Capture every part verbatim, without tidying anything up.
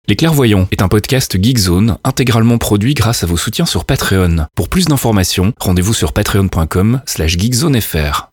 Les Clairvoyants est un podcast Geekzone intégralement produit grâce à vos soutiens sur Patreon. Pour plus d'informations, rendez-vous sur patreon.com slash geekzonefr.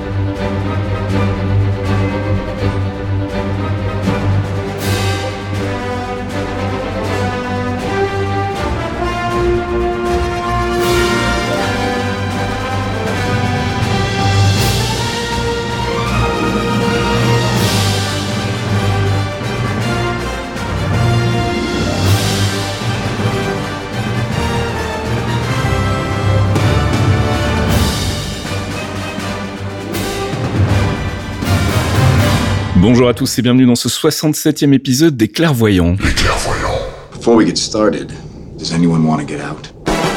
Bonjour à tous et bienvenue dans ce soixante-septième épisode des Clairvoyants. Les Clairvoyants. Before we get started, does anyone want to get out?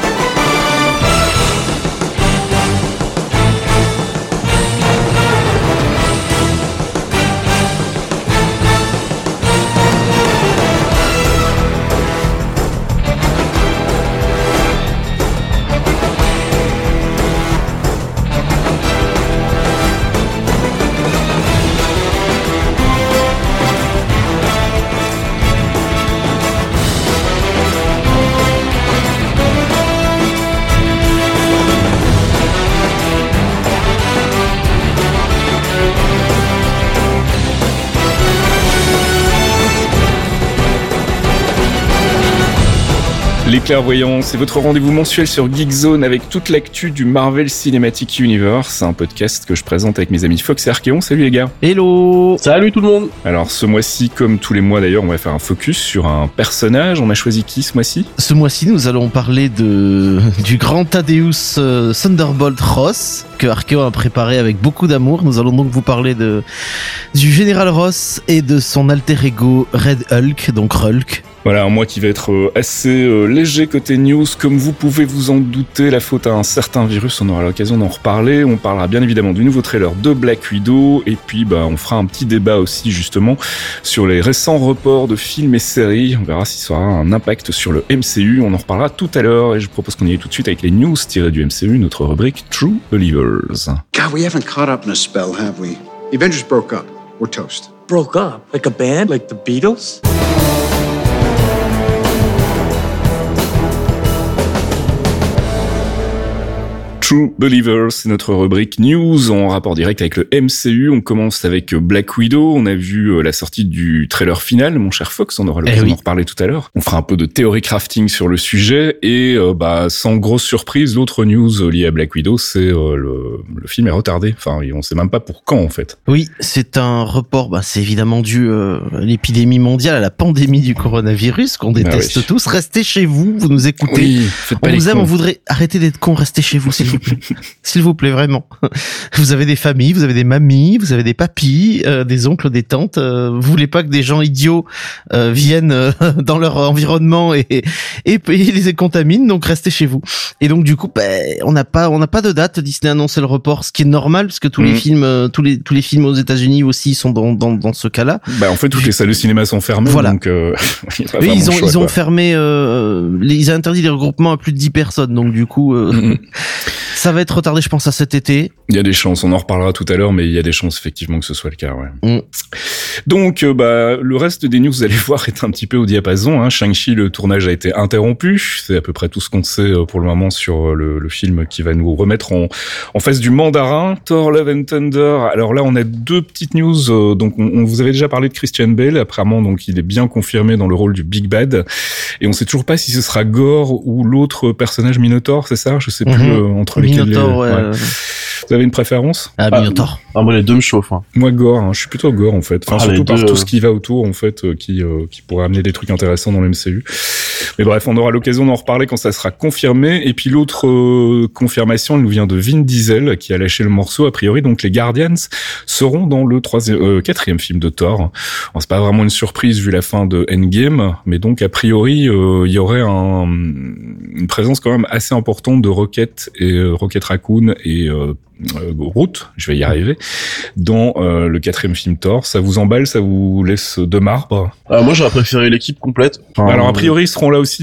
Les Clairvoyants, c'est votre rendez-vous mensuel sur Geekzone avec toute l'actu du Marvel Cinematic Universe, un podcast que je présente avec mes amis Fox et Archeon. Salut les gars. Hello. Salut tout le monde. Alors ce mois-ci, comme tous les mois d'ailleurs, on va faire un focus sur un personnage. On a choisi qui ce mois-ci ? Ce mois-ci, nous allons parler de du grand Thaddeus euh, Thunderbolt Ross, que Archeon a préparé avec beaucoup d'amour. Nous allons donc vous parler de du Général Ross et de son alter ego Red Hulk, donc Hulk. Voilà, un mois qui va être assez euh, léger côté news, comme vous pouvez vous en douter, la faute à un certain virus, on aura l'occasion d'en reparler, on parlera bien évidemment du nouveau trailer de Black Widow, et puis bah on fera un petit débat aussi justement sur les récents reports de films et séries, on verra si ça aura un impact sur le M C U, on en reparlera tout à l'heure, et je propose qu'on y aille tout de suite avec les news tirées du M C U, notre rubrique True Believers. God, we haven't caught up in a spell, have we? The Avengers broke up. We're toast. Broke up? Like a band? Like the Beatles? True Believers, c'est notre rubrique news en rapport direct avec le M C U. On commence avec Black Widow. On a vu la sortie du trailer final, mon cher Fox. On aura l'occasion eh oui. d'en reparler tout à l'heure. On fera un peu de théorie crafting sur le sujet et euh, bah sans grosse surprise, l'autre news liée à Black Widow, c'est euh, le, le film est retardé. Enfin, on sait même pas pour quand en fait. Oui, c'est un report. Bah, c'est évidemment dû euh, à l'épidémie mondiale, à la pandémie du coronavirus qu'on déteste ah oui. tous. Restez chez vous, vous nous écoutez. Oui, faites pas on les vous aime, cons. on voudrait arrêter d'être cons. Restez chez vous, s'il vous plaît. S'il vous plaît, vraiment. Vous avez des familles, vous avez des mamies, vous avez des papis, euh, des oncles, des tantes. Euh, vous voulez pas que des gens idiots euh, viennent euh, dans leur environnement et, et, et les contaminent, donc restez chez vous. Et donc du coup, bah, on n'a pas, on n'a pas de date. Disney a annoncé le report, ce qui est normal parce que tous mmh. les films, euh, tous les tous les films aux États-Unis aussi sont dans dans, dans ce cas-là. Bah en fait, toutes les salles de cinéma sont fermées, voilà. donc euh, oui, ils ont choix, ils ont quoi. fermé, euh, les, ils ont interdit les regroupements à plus de dix personnes, donc du coup. Euh, mmh. Ça va être retardé, je pense, à cet été. Il y a des chances, on en reparlera tout à l'heure, mais il y a des chances effectivement que ce soit le cas, ouais. Mm. Donc, euh, bah, le reste des news, vous allez voir, est un petit peu au diapason. Hein. Shang-Chi, le tournage a été interrompu. C'est à peu près tout ce qu'on sait pour le moment sur le, le film qui va nous remettre en, en face du mandarin. Thor, Love and Thunder. Alors là, on a deux petites news. Euh, donc, on, on vous avait déjà parlé de Christian Bale. Apparemment, donc, il est bien confirmé dans le rôle du Big Bad. Et on sait toujours pas si ce sera Gore ou l'autre personnage Minotaur, c'est ça? Je sais plus mm-hmm. euh, entre lesquels. Minotaur, ouais. ouais. Vous avez une préférence? Ah, Minotaur. Ah, moi, les deux me chauffent. Hein. Moi, Gore. Hein. Je suis plutôt Gore, en fait. Enfin, ah, surtout par deux, tout euh... ce qui va autour, en fait, euh, qui, euh, qui pourrait amener des trucs intéressants dans le M C U. Mais bref, on aura l'occasion d'en reparler quand ça sera confirmé. Et puis, l'autre euh, confirmation, elle nous vient de Vin Diesel, qui a lâché le morceau. A priori, donc, les Guardians seront dans le troisième, euh, quatrième film de Thor. Alors, c'est pas vraiment une surprise vu la fin de Endgame. Mais donc, a priori, il euh, y aurait un, une présence quand même assez importante de Rocket et euh, Rocket Raccoon et euh, Euh, Route, je vais y arriver, dans euh, le quatrième film Thor. Ça vous emballe, ça vous laisse de marbre? euh, Moi, j'aurais préféré l'équipe complète. Enfin, alors, a priori, ils seront là aussi, mais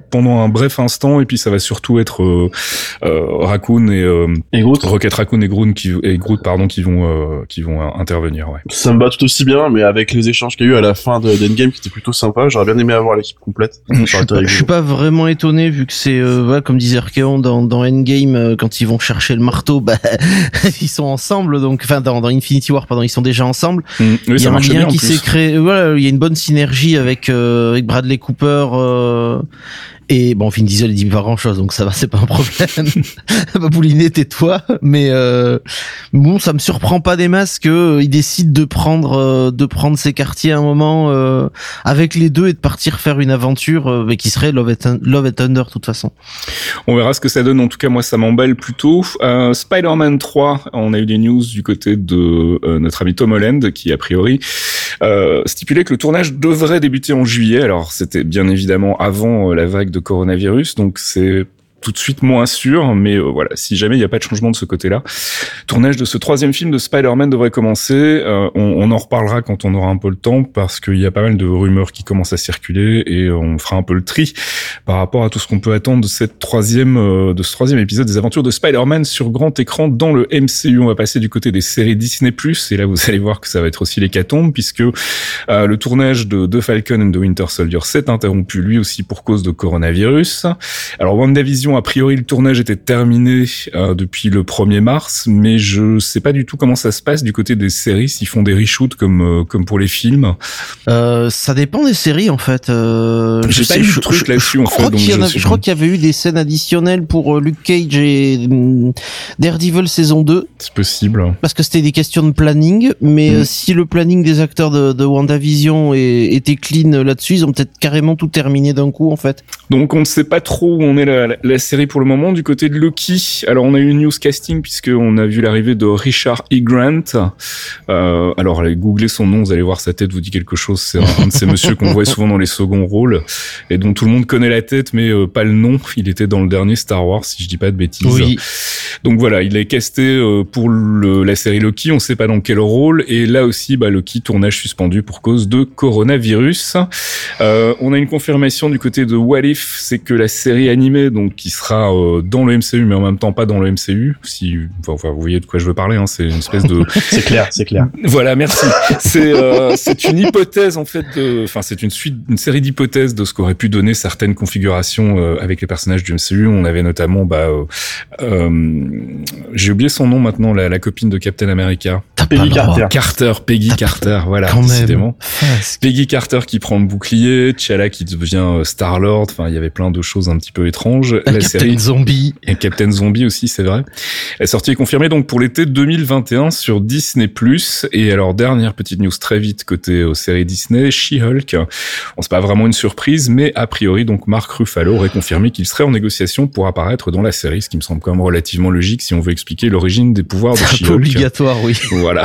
pendant un bref instant, et puis ça va surtout être euh, euh, Raccoon et, euh, Et Groot. Rocket Raccoon et Groot qui et Groot pardon qui vont euh, qui vont euh, intervenir. Ouais. Ça me va tout aussi bien, mais avec les échanges qu'il y a eu à la fin de d'Endgame qui était plutôt sympa, j'aurais bien aimé avoir l'équipe complète. Je suis, pas, je suis pas vraiment étonné vu que c'est euh, voilà, comme disait Archeon dans, dans Endgame euh, quand ils vont chercher le marteau, bah ils sont ensemble, donc enfin dans, dans Infinity War pardon ils sont déjà ensemble. Mmh, oui, il y a ça un lien bien, qui s'est créé, voilà, il y a une bonne synergie avec euh, avec Bradley Cooper. Euh, Et bon, Vin Diesel il dit pas grand chose, donc ça va, c'est pas un problème. Babouliné, tais-toi. Mais euh, bon, ça me surprend pas des masses que euh, il décide de prendre euh, de prendre ses quartiers à un moment euh, avec les deux et de partir faire une aventure euh, mais qui serait Love and, Love and Thunder de toute façon. On verra ce que ça donne. En tout cas, moi, ça m'emballe plutôt. Euh, Spider-Man trois, on a eu des news du côté de euh, notre ami Tom Holland qui, a priori, euh, stipulait que le tournage devrait débuter en juillet. Alors, c'était bien évidemment avant euh, la vague de coronavirus, donc c'est tout de suite moins sûr, mais euh, voilà, si jamais il n'y a pas de changement de ce côté-là, tournage de ce troisième film de Spider-Man devrait commencer. Euh, on, on en reparlera quand on aura un peu le temps, parce qu'il y a pas mal de rumeurs qui commencent à circuler, et on fera un peu le tri par rapport à tout ce qu'on peut attendre de cette troisième, euh, de ce troisième épisode des aventures de Spider-Man sur grand écran dans le M C U. On va passer du côté des séries Disney plus, et là vous allez voir que ça va être aussi l'hécatombe, puisque euh, le tournage de The Falcon and the Winter Soldier s'est interrompu lui aussi pour cause de coronavirus. Alors WandaVision, a priori, le tournage était terminé euh, depuis le premier mars, mais je sais pas du tout comment ça se passe du côté des séries, s'ils font des reshoots comme euh, comme pour les films. Euh, ça dépend des séries en fait. Euh, J'ai pas eu de truc là-dessus en fait. Donc je, avait, je crois qu'il y avait eu des scènes additionnelles pour euh, Luke Cage et euh, Daredevil saison deux. C'est possible. Parce que c'était des questions de planning, mais mmh. euh, si le planning des acteurs de, de WandaVision est, était clean là-dessus, ils ont peut-être carrément tout terminé d'un coup en fait. Donc on ne sait pas trop où on est la, la, la série pour le moment. Du côté de Loki, alors on a eu une news casting puisqu'on a vu l'arrivée de Richard E. Grant. Euh, alors allez googler son nom, vous allez voir sa tête vous dit quelque chose. C'est un, un de ces messieurs qu'on voit souvent dans les seconds rôles et dont tout le monde connaît la tête mais euh, pas le nom. Il était dans le dernier Star Wars si je dis pas de bêtises. Oui. Donc voilà, il est casté euh, pour le, la série Loki. On sait pas dans quel rôle et là aussi bah Loki tournage suspendu pour cause de coronavirus. Euh, on a une confirmation du côté de What If, c'est que la série animée donc qui sera euh, dans le M C U mais en même temps pas dans le M C U. Si enfin vous voyez de quoi je veux parler, hein, c'est une espèce de c'est clair, c'est clair. Voilà, merci. C'est euh, c'est une hypothèse en fait, de... enfin c'est une suite, une série d'hypothèses de ce qu'aurait pu donner certaines configurations euh, avec les personnages du M C U. On avait notamment bah euh, euh, j'ai oublié son nom maintenant, la, la copine de Captain America. Peggy Carter. Carter, Peggy T'as Carter, voilà, quand décidément. Même. Peggy Carter qui prend le bouclier, T'Challa qui devient Star-Lord, enfin il y avait plein de choses un petit peu étranges. La, la Captain série Zombie. Et Captain Zombie aussi, c'est vrai. La sortie est confirmée donc pour l'été deux mille vingt et un sur Disney plus. Et alors dernière petite news très vite côté aux séries Disney, She-Hulk. Bon, c'est pas vraiment une surprise, mais a priori donc Mark Ruffalo aurait confirmé qu'il serait en négociation pour apparaître dans la série, ce qui me semble quand même relativement logique si on veut expliquer l'origine des pouvoirs de C'est She-Hulk. un peu obligatoire, oui. Voilà.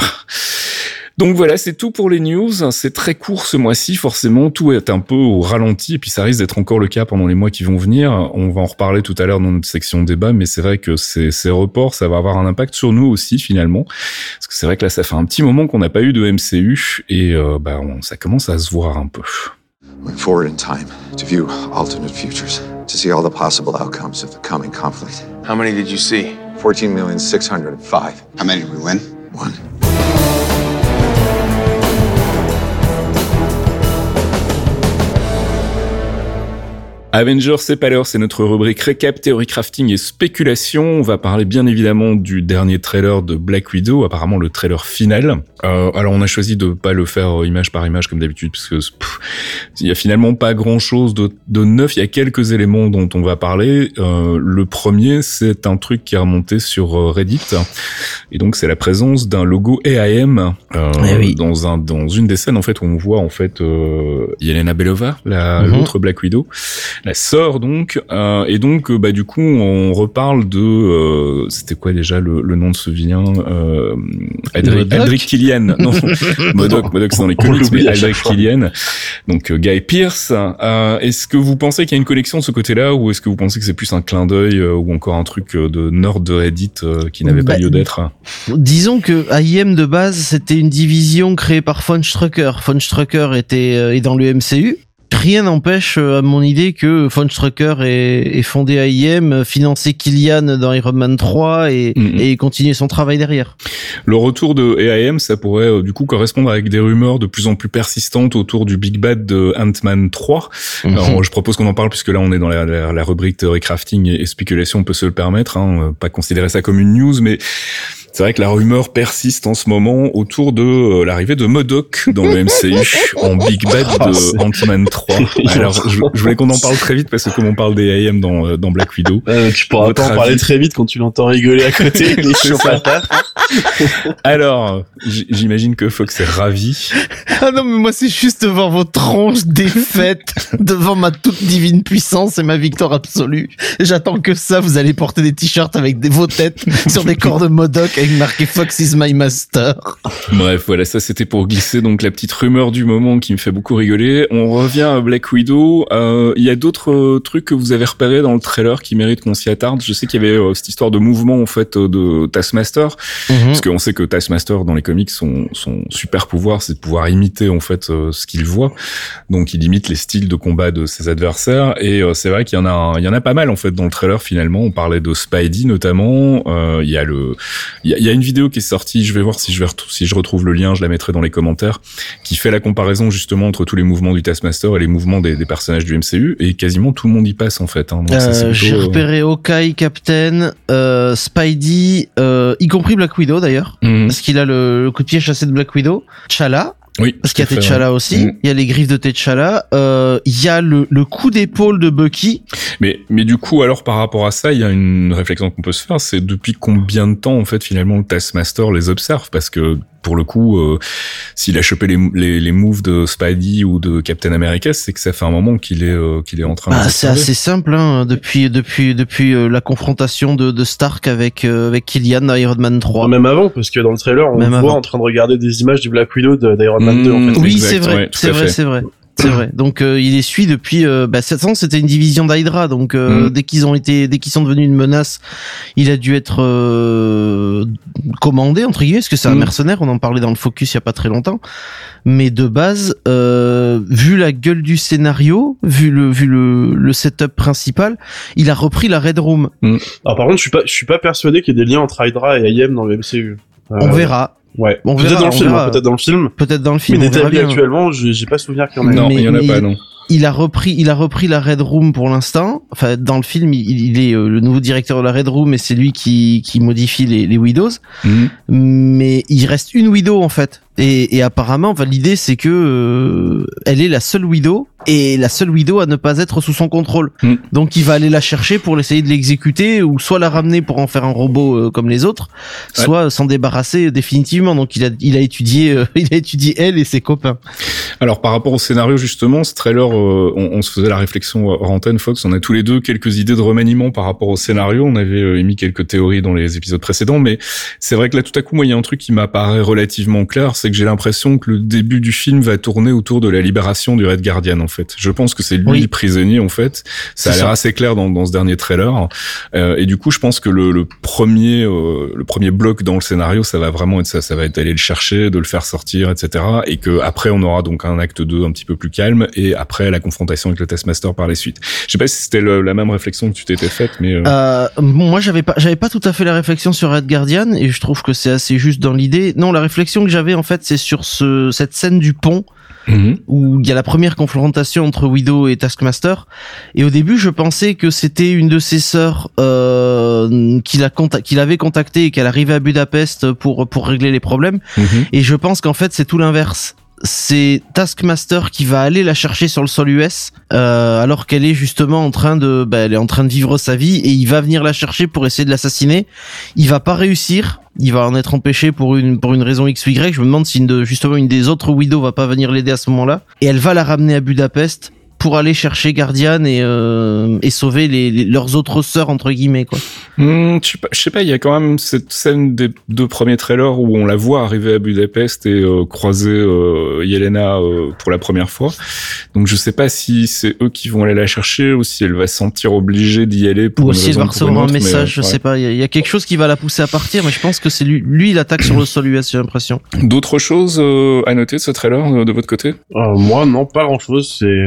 Donc voilà, c'est tout pour les news. C'est très court ce mois-ci, forcément. Tout est un peu au ralenti, et puis ça risque d'être encore le cas pendant les mois qui vont venir. On va en reparler tout à l'heure dans notre section débat, mais c'est vrai que ces, ces reports, ça va avoir un impact sur nous aussi, finalement. Parce que c'est vrai que là, ça fait un petit moment qu'on n'a pas eu de M C U, et euh, bah, on, ça commence à se voir un peu. Went forward in time to view alternate futures, to see all the possible outcomes of the coming conflict. How many did you see? fourteen million six hundred five. How many did we win? One. Avengers, c'est pas l'heure, c'est notre rubrique récap, théorie crafting et spéculation. On va parler bien évidemment du dernier trailer de Black Widow, apparemment le trailer final. Euh, alors on a choisi de pas le faire image par image comme d'habitude, parce que pff, il y a finalement pas grand chose de, de neuf. Il y a quelques éléments dont on va parler. Euh, le premier, c'est un truc qui est remonté sur Reddit, et donc c'est la présence d'un logo A I M euh, eh oui. dans un dans une des scènes en fait où on voit en fait euh, Yelena Belova, la mm-hmm. l'autre Black Widow. La sœur donc euh, et donc bah du coup on reparle de euh, c'était quoi déjà le, le nom de ce vilain euh, Aldrich, Aldrich Killian non Modok Modok c'est dans les comics mais Aldrich Killian donc euh, Guy Pearce. Euh, est-ce que vous pensez qu'il y a une connexion de ce côté-là ou est-ce que vous pensez que c'est plus un clin d'œil euh, ou encore un truc euh, de nerd de Reddit euh, qui n'avait bah, pas lieu d'être? Disons que A I M de base c'était une division créée par Von Strucker. Von Strucker était euh, est dans le M C U. rien n'empêche à mon idée que Von Strucker ait, ait fondé A I M, financé Killian dans Iron Man trois et, mm-hmm. et continuer son travail derrière. Le retour de A I M, ça pourrait euh, du coup correspondre avec des rumeurs de plus en plus persistantes autour du Big Bad de Ant-Man trois. Mm-hmm. Alors je propose qu'on en parle puisque là on est dans la, la, la rubrique théorie crafting et, et spéculation, on peut se le permettre, hein, pas considérer ça comme une news, mais c'est vrai que la rumeur persiste en ce moment autour de euh, l'arrivée de M O D O K dans le M C U en Big Bad de Ant-Man trois. Alors, je, je voulais qu'on en parle très vite parce que comme on parle des A I M dans, dans Black Widow. Euh, tu pourras pas en avis... parler très vite quand tu l'entends rigoler à côté. Les Alors, j'imagine que Fox est ravi. Ah non, mais moi, c'est juste devant vos tronches défaites, devant ma toute divine puissance et ma victoire absolue. J'attends que ça, vous allez porter des t-shirts avec des, vos têtes sur des corps de M O D O K avec marqué Fox is my master. Bref, voilà, ça c'était pour glisser donc la petite rumeur du moment qui me fait beaucoup rigoler. On revient à Black Widow. Il euh, y a d'autres euh, trucs que vous avez repérés dans le trailer qui méritent qu'on s'y attarde. Je sais qu'il y avait euh, cette histoire de mouvement en fait de Taskmaster, mm-hmm. parce qu'on sait que Taskmaster dans les comics son son super pouvoir c'est de pouvoir imiter en fait euh, ce qu'il voit. Donc il imite les styles de combat de ses adversaires et euh, c'est vrai qu'il y en a il y en a pas mal en fait dans le trailer finalement. On parlait de Spidey notamment. Il euh, y a le il y a, y a une vidéo qui est sortie, je vais voir si je vais retou- si je retrouve le lien, je la mettrai dans les commentaires, qui fait la comparaison justement entre tous les mouvements du Taskmaster et les mouvements des, des personnages du M C U, et quasiment tout le monde y passe en fait. Hein. Donc, euh, ça, c'est plutôt, j'ai repéré Hawkeye, Captain, euh, Spidey, euh, y compris Black Widow d'ailleurs, mm-hmm. parce qu'il a le, le coup de pied chassé de Black Widow, T'Challa. Oui, parce qu'il y a T'Challa ouais. aussi, mmh. il y a les griffes de T'Challa, euh, il y a le, le coup d'épaule de Bucky. Mais, mais du coup, alors par rapport à ça, il y a une réflexion qu'on peut se faire, c'est depuis combien de temps en fait finalement le Taskmaster les observe, parce que pour le coup, euh, s'il a chopé les, les, les moves de Spidey ou de Captain America, c'est que ça fait un moment qu'il est euh, qu'il est en train. Bah, de c'est assez simple, hein. Depuis depuis depuis euh, la confrontation de, de Stark avec euh, avec Killian dans Iron Man trois. Même avant, parce que dans le trailer, on Même le voit en train de regarder des images du Black Widow de, d'Iron Man mmh, deux. En fait. Oui, exact, c'est vrai, ouais, c'est vrai, c'est vrai. C'est vrai. Donc euh, il les suit depuis. Euh, bah, cette façon, c'était une division d'Hydra. Donc euh, mmh. dès qu'ils ont été, dès qu'ils sont devenus une menace, il a dû être euh, commandé entre guillemets, parce que c'est un mmh. mercenaire. On en parlait dans le Focus il y a pas très longtemps. Mais de base, euh, vu la gueule du scénario, vu le vu le, le setup principal, il a repris la Red Room. Mmh. Alors par contre, je suis pas, je suis pas persuadé qu'il y ait des liens entre Hydra et A I M dans le M C U. Euh... On verra. Ouais, on peut-être verra, dans le film, verra. peut-être dans le film. Peut-être dans le film. Mais d'établi actuellement, j'ai, j'ai pas souvenir qu'il y en ait. Non, mais, il y en a pas, il, non. Il a repris, il a repris la Red Room pour l'instant. Enfin, dans le film, il, il est euh, le nouveau directeur de la Red Room et c'est lui qui, qui modifie les, les Widows. Mm-hmm. Mais il reste une Widow, en fait. Et, et apparemment, enfin, l'idée, c'est que euh, elle est la seule Widow et la seule Widow à ne pas être sous son contrôle. Mm. Donc, il va aller la chercher pour essayer de l'exécuter ou soit la ramener pour en faire un robot euh, comme les autres, ouais. soit s'en débarrasser définitivement. Donc, il a, il a étudié, euh, il a étudié elle et ses copains. Alors, par rapport au scénario, justement, ce trailer, euh, on, on se faisait la réflexion hors antenne, Fox. On a tous les deux quelques idées de remaniement par rapport au scénario. On avait euh, émis quelques théories dans les épisodes précédents, mais c'est vrai que là, tout à coup, moi, il y a un truc qui m'apparaît relativement clair. C'est que j'ai l'impression que le début du film va tourner autour de la libération du Red Guardian, en fait. Je pense que c'est lui oui. le prisonnier, en fait. Ça c'est a l'air ça. assez clair dans, dans ce dernier trailer. Euh, et du coup, je pense que le, le premier, euh, le premier bloc dans le scénario, ça va vraiment être ça. Ça va être aller le chercher, de le faire sortir, et cetera. Et que après, on aura donc un acte deux un petit peu plus calme. Et après, la confrontation avec le Taskmaster par les suites. Je sais pas si c'était le, la même réflexion que tu t'étais faite, mais euh... Euh, moi, j'avais pas, j'avais pas tout à fait la réflexion sur Red Guardian, et je trouve que c'est assez juste dans l'idée. Non, la réflexion que j'avais, en fait, c'est sur ce, cette scène du pont, mmh. où il y a la première confrontation entre Widow et Taskmaster. Et au début, je pensais que c'était une de ses sœurs, euh, qu'il a conta- qu'il avait contacté et qu'elle arrivait à Budapest pour, pour régler les problèmes. Mmh. Et je pense qu'en fait, c'est tout l'inverse. C'est Taskmaster qui va aller la chercher sur le sol U S euh, alors qu'elle est justement en train de bah, elle est en train de vivre sa vie et il va venir la chercher pour essayer de l'assassiner. Il va pas réussir, il va en être empêché pour une pour une raison X ou Y. Je me demande si une de, justement une des autres Widow va pas venir l'aider à ce moment-là et elle va la ramener à Budapest pour aller chercher Guardian et euh, et sauver les, les leurs autres sœurs entre guillemets quoi. Mmh, je sais pas, je sais pas, il y a quand même cette scène des deux premiers trailers où on la voit arriver à Budapest et euh, croiser euh, Yelena euh, pour la première fois. Donc je sais pas si c'est eux qui vont aller la chercher ou si elle va se sentir obligée d'y aller pour ou une si raison elle va recevoir un message, mais, je ouais. sais pas, il y, y a quelque chose qui va la pousser à partir, mais je pense que c'est lui, lui il attaque sur le sol U S, j'ai l'impression. D'autres choses euh, à noter de ce trailer euh, de votre côté? euh, Moi non, pas grand chose, c'est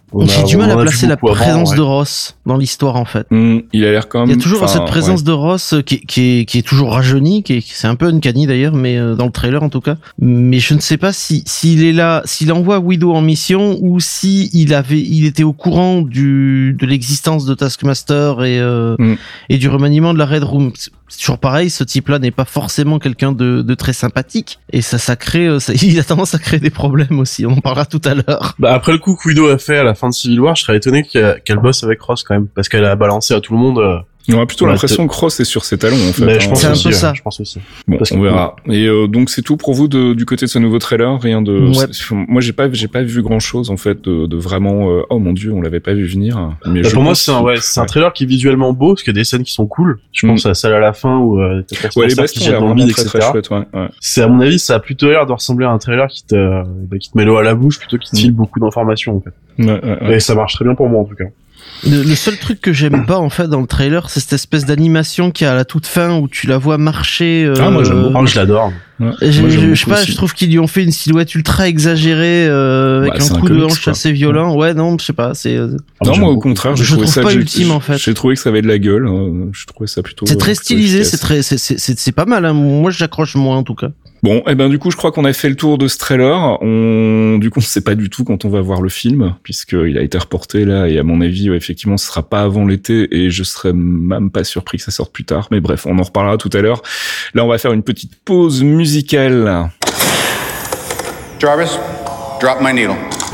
On J'ai a- du on mal en à a vu placer la beaucoup avant, présence ouais. de Ross dans l'histoire en fait. Hum, il a l'air quand même. Il y a toujours enfin, cette présence ouais. de Ross qui, est- qui est qui est toujours rajeuni, qui est, c'est un peu uncanny d'ailleurs, mais euh, dans le trailer en tout cas. Mais je ne sais pas si s'il est là, s'il envoie Widow en mission ou si il avait, il était au courant du de l'existence de Taskmaster et euh, Mm. et du remaniement de la Red Room. C'est toujours pareil, ce type-là n'est pas forcément quelqu'un de, de très sympathique et ça, ça crée, euh, ça, il a tendance à créer des problèmes aussi. On en parlera tout à l'heure. Bah après le coup que Widow a fait à la fin de Civil War, je serais étonné qu'elle, qu'elle bosse avec Ross quand même, parce qu'elle a balancé à tout le monde. euh, On a plutôt Ouais, l'impression que Ross est sur ses talons en fait. mais hein. je pense C'est un aussi, peu ouais, ça. je pense aussi. Bon, Parce on que- verra. Et euh, donc c'est tout pour vous de, du côté de ce nouveau trailer, rien de. Ouais. c'est- Moi j'ai pas j'ai pas vu grand chose en fait de, de vraiment. euh, Oh mon dieu, on l'avait pas vu venir. Mais Bah, je pour moi pense c'est un, qu'il- ouais, c'est un trailer qui est visuellement beau, parce qu'il y a des scènes qui sont cool. Je pense Mm. à celle à la fin où euh, t'as Ouais, les Taskmaster bastons qui ont jette l'air dans le vraiment vide, très et très cetera. chouette. Ouais. Ouais. C'est à mon avis, ça a plutôt l'air de ressembler à un trailer qui te, bah, qui te met l'eau à la bouche plutôt qu'il te file beaucoup d'informations en fait. Ouais, ouais, ouais. Et ça marche très bien pour moi en tout cas. Le, le seul truc que j'aime pas en fait dans le trailer, c'est cette espèce d'animation qu'il y a à la toute fin où tu la vois marcher. Euh, Ah, moi, j'aime beaucoup. Oh, je l'adore. Ouais. J'ai- Moi, j'aime je je sais beaucoup pas, aussi. je trouve qu'ils lui ont fait une silhouette ultra exagérée euh, avec Bah, c'est un un coup de comics, hanche quoi. assez violent. Ouais, non, je sais pas, c'est euh, Ah, Non, j'aime moi au beaucoup. contraire, j'ai Je trouvé trouve ça. pas j'ai- ultime, en fait. J'ai trouvé que ça avait de la gueule. euh, Je trouvais ça plutôt. c'est très euh, stylisé, efficace. c'est très, c'est c'est c'est c'est pas mal. Hein. Moi, j'accroche moins en tout cas. Bon, et ben du coup, je crois qu'on a fait le tour de ce trailer. On, du coup, on sait pas du tout quand on va voir le film, puisqu'il a été reporté là, et à mon avis, ouais, effectivement, ce sera pas avant l'été, et je serais même pas surpris que ça sorte plus tard. Mais bref, on en reparlera tout à l'heure. Là, on va faire une petite pause musicale. Jarvis, drop my needle.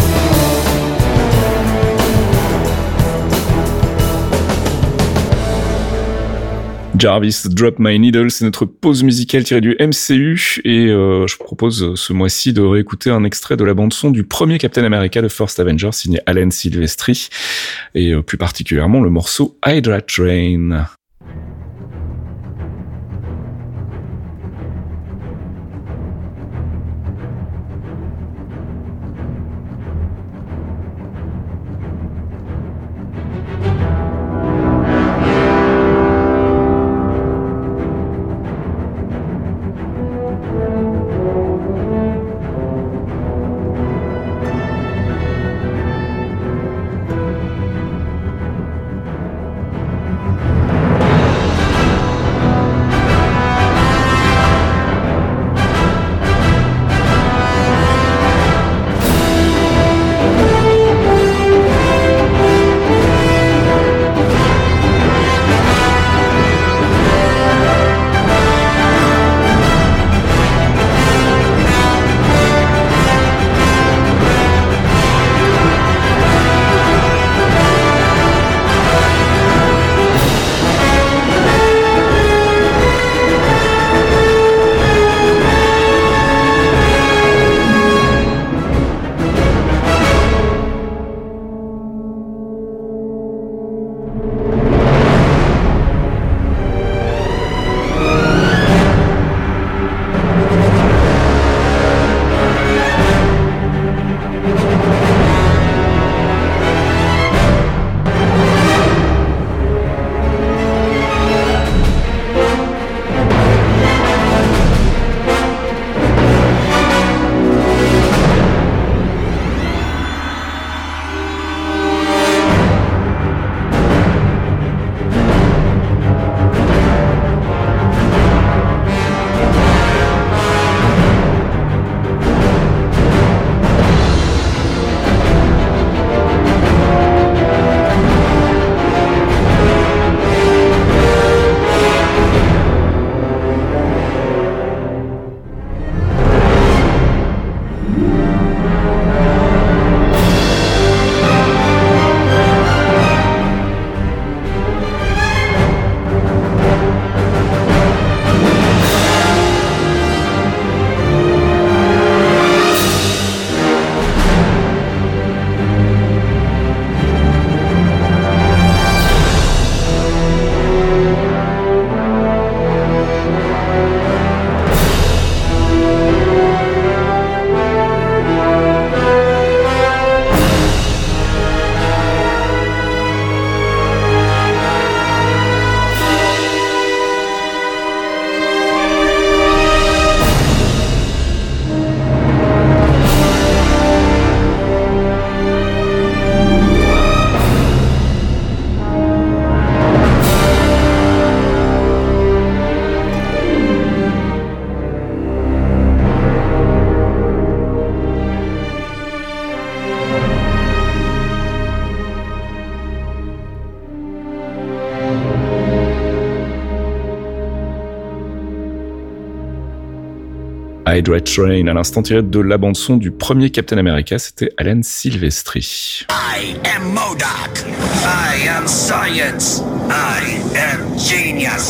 Jarvis, Drop My Needle, c'est notre pause musicale tirée du M C U, et euh, je vous propose ce mois-ci de réécouter un extrait de la bande-son du premier Captain America, le First Avenger, signé Alan Silvestri, et euh, plus particulièrement le morceau Hydra Train. Hydra Train, à l'instant tiré de la bande-son du premier Captain America, c'était Alan Silvestri. I am MODOK. I am science. I am genius.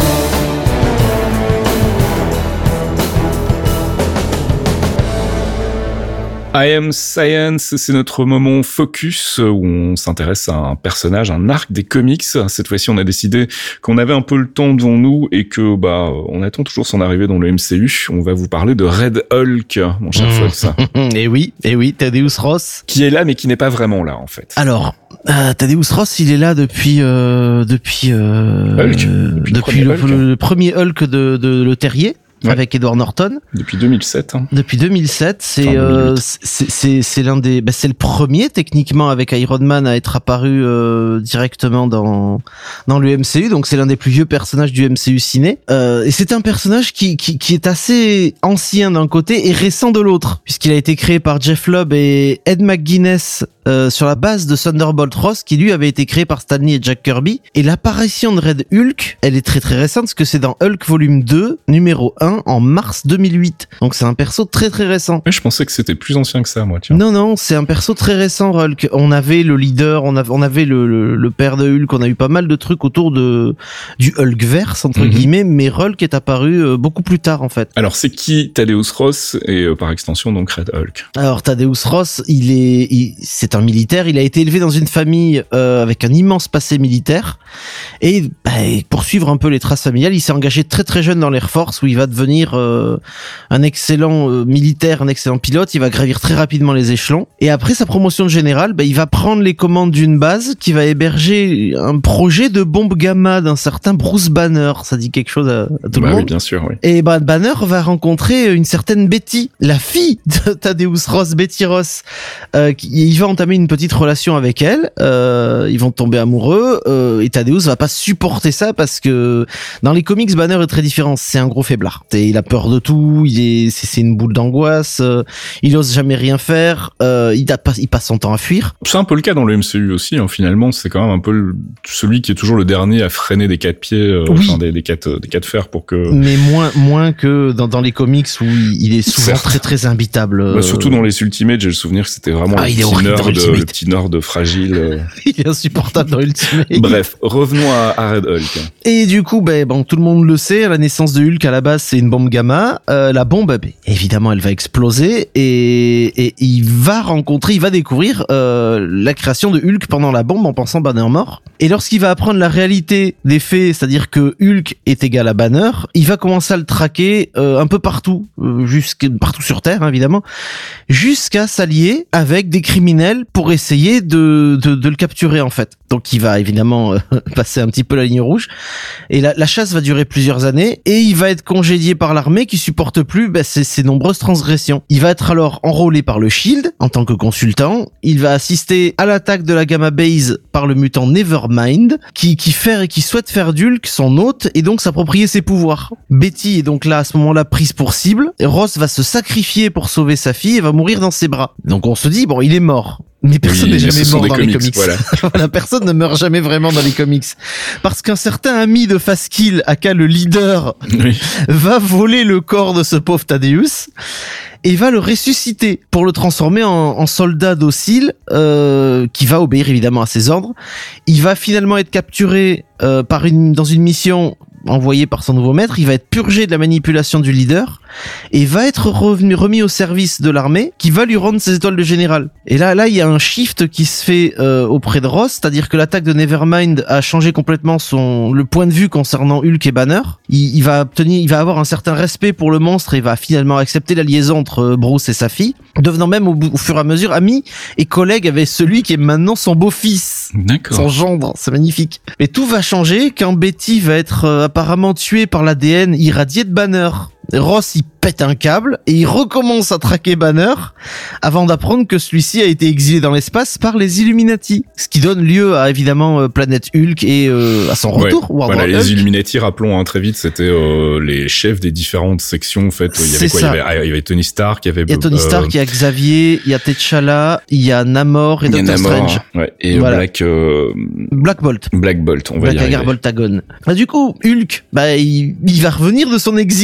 I Am Science, c'est notre moment focus où on s'intéresse à un personnage, un arc des comics. Cette fois-ci, on a décidé qu'on avait un peu le temps devant nous et que bah on attend toujours son arrivée dans le M C U. On va vous parler de Red Hulk, mon cher Fox. Et oui, et oui, Thaddeus Ross. Qui est là mais qui n'est pas vraiment là en fait. Alors, euh, Thaddeus Ross, il est là depuis euh, depuis euh, Hulk, euh, depuis, depuis le, le, Hulk. le, le premier Hulk de, de Le Terrier. Ouais. Avec Edward Norton. Depuis deux mille sept. Hein. Depuis deux mille sept, c'est enfin, euh, c'est c'est c'est l'un des bah, c'est le premier techniquement avec Iron Man à être apparu euh, directement dans dans le M C U, donc c'est l'un des plus vieux personnages du M C U ciné. Euh, et c'est un personnage qui qui qui est assez ancien d'un côté et récent de l'autre, puisqu'il a été créé par Jeff Lubb et Ed McGuinness euh, sur la base de Thunderbolt Ross, qui lui avait été créé par Stan Lee et Jack Kirby. Et l'apparition de Red Hulk, elle est très très récente, parce que c'est dans Hulk volume deux, numéro un, en mars deux mille huit. Donc c'est un perso très très récent. Mais je pensais que c'était plus ancien que ça, moi, tiens. Non, non, c'est un perso très récent, Hulk. On avait le leader, on avait, on avait le, le, le père de Hulk, on a eu pas mal de trucs autour de du Hulkverse, entre mm-hmm. guillemets, mais Hulk est apparu euh, beaucoup plus tard, en fait. Alors, c'est qui Thaddeus Ross et euh, par extension, donc Red Hulk? Alors, Thaddeus Ross, il est, il, c'est un militaire, il a été élevé dans une famille euh, avec un immense passé militaire, et bah, pour suivre un peu les traces familiales, il s'est engagé très très jeune dans l'Air Force, où il va devenir euh, un excellent euh, militaire, un excellent pilote. Il va gravir très rapidement les échelons. Et après sa promotion de général, bah, il va prendre les commandes d'une base qui va héberger un projet de bombe gamma d'un certain Bruce Banner. Ça dit quelque chose à, à tout bah le monde. Oui, bien sûr, oui. Et bah, Banner va rencontrer une certaine Betty, la fille de Thaddeus Ross, Betty Ross. Euh, qui, il va entamer une petite relation avec elle. Euh, ils vont tomber amoureux. Euh, et Thaddeus va pas supporter ça parce que dans les comics, Banner est très différent. C'est un gros faiblard. Et il a peur de tout, il est, c'est, c'est une boule d'angoisse, euh, il ose jamais rien faire, euh, il, a, il passe son temps à fuir. C'est un peu le cas dans le M C U aussi, hein, finalement, c'est quand même un peu le, celui qui est toujours le dernier à freiner des quatre pieds, euh, oui. enfin des, des quatre, des quatre fers pour que... Mais moins, moins que dans, dans les comics où il, il est souvent Certes. très très imbitable. Euh... Bah, surtout dans les Ultimates, j'ai le souvenir que c'était vraiment ah, le, petit nerd, le petit nerd fragile. Euh... il est insupportable dans Ultimate. Bref, revenons à, à Red Hulk. Et du coup, ben, bon, tout le monde le sait, la naissance de Hulk à la base c'est une bombe gamma. Euh, la bombe, ben, évidemment, elle va exploser et, et il va rencontrer, il va découvrir euh, la création de Hulk pendant la bombe en pensant Banner mort. Et lorsqu'il va apprendre la réalité des faits, c'est-à-dire que Hulk est égal à Banner, il va commencer à le traquer euh, un peu partout, euh, jusqu'à partout sur Terre, hein, évidemment, jusqu'à s'allier avec des criminels pour essayer de, de, de le capturer en fait. Donc il va évidemment euh, passer un petit peu la ligne rouge et la, la chasse va durer plusieurs années et il va être congédié par l'armée qui supporte plus bah, ces, ces nombreuses transgressions. Il va être alors enrôlé par le Shield en tant que consultant. Il va assister à l'attaque de la Gamma Base par le mutant Nevermind qui, qui fait et qui souhaite faire d'Hulk son hôte et donc s'approprier ses pouvoirs. Betty est donc là à ce moment-là prise pour cible. Et Ross va se sacrifier pour sauver sa fille et va mourir dans ses bras. Donc on se dit bon, il est mort. Mais personne n'est oui, jamais mort dans comics, les comics. Voilà. voilà, personne ne meurt jamais vraiment dans les comics. Parce qu'un certain ami de Fastkill, aka le leader, oui. va voler le corps de ce pauvre Thaddeus et va le ressusciter pour le transformer en, en soldat docile euh, qui va obéir évidemment à ses ordres. Il va finalement être capturé euh, par une dans une mission envoyé par son nouveau maître, il va être purgé de la manipulation du leader et va être revenu, remis au service de l'armée qui va lui rendre ses étoiles de général. Et là, là, il y a un shift qui se fait euh, auprès de Ross, c'est-à-dire que l'attaque de Nevermind a changé complètement son le point de vue concernant Hulk et Banner. Il, il va obtenir, il va avoir un certain respect pour le monstre et va finalement accepter la liaison entre Bruce et sa fille, devenant même au, au fur et à mesure ami et collègue avec celui qui est maintenant son beau-fils, D'accord. son gendre. C'est magnifique. Et tout va changer quand Betty va être euh, apparemment tué par l'A D N irradié de Banner. Ross, il pète un câble et il recommence à traquer Banner avant d'apprendre que celui-ci a été exilé dans l'espace par les Illuminati. Ce qui donne lieu à, évidemment, euh, Planète Hulk et euh, à son retour. Ouais, voilà, les Hulk. Illuminati, rappelons hein, très vite, c'était euh, les chefs des différentes sections. En fait, il y avait quoi il y avait, il y avait Tony Stark, il y avait... Il y a Tony Stark, euh, il y a Xavier, il y a T'Challa, il y a Namor et Doctor Strange. Ouais, et voilà. Black... Euh... Black Bolt. Black Bolt, on va Black y arriver. Agar Boltagon. Bah, du coup, Hulk, bah, il, il va revenir de son exil avec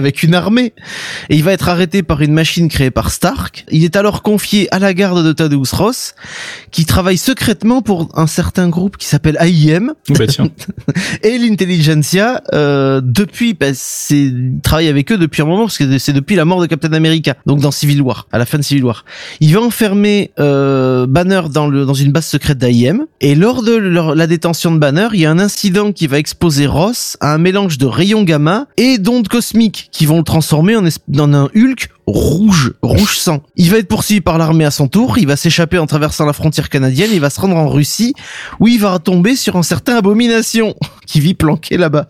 avec une armée. Et il va être arrêté par une machine créée par Stark. Il est alors confié à la garde de Thaddeus Ross, qui travaille secrètement pour un certain groupe qui s'appelle A I M. Bah tiens. Et l'intelligentsia, euh, depuis, bah, c'est, il travaille avec eux depuis un moment, parce que c'est depuis la mort de Captain America. Donc dans Civil War, à la fin de Civil War. Il va enfermer, euh, Banner dans le, dans une base secrète d'A I M. Et lors de leur, la détention de Banner, il y a un incident qui va exposer Ross à un mélange de rayons gamma et d'ondes cosmiques qui vont le transformer en es- dans un Hulk rouge, rouge sang. Il va être poursuivi par l'armée à son tour, il va s'échapper en traversant la frontière canadienne, il va se rendre en Russie, où il va tomber sur un certain Abomination, qui vit planqué là-bas.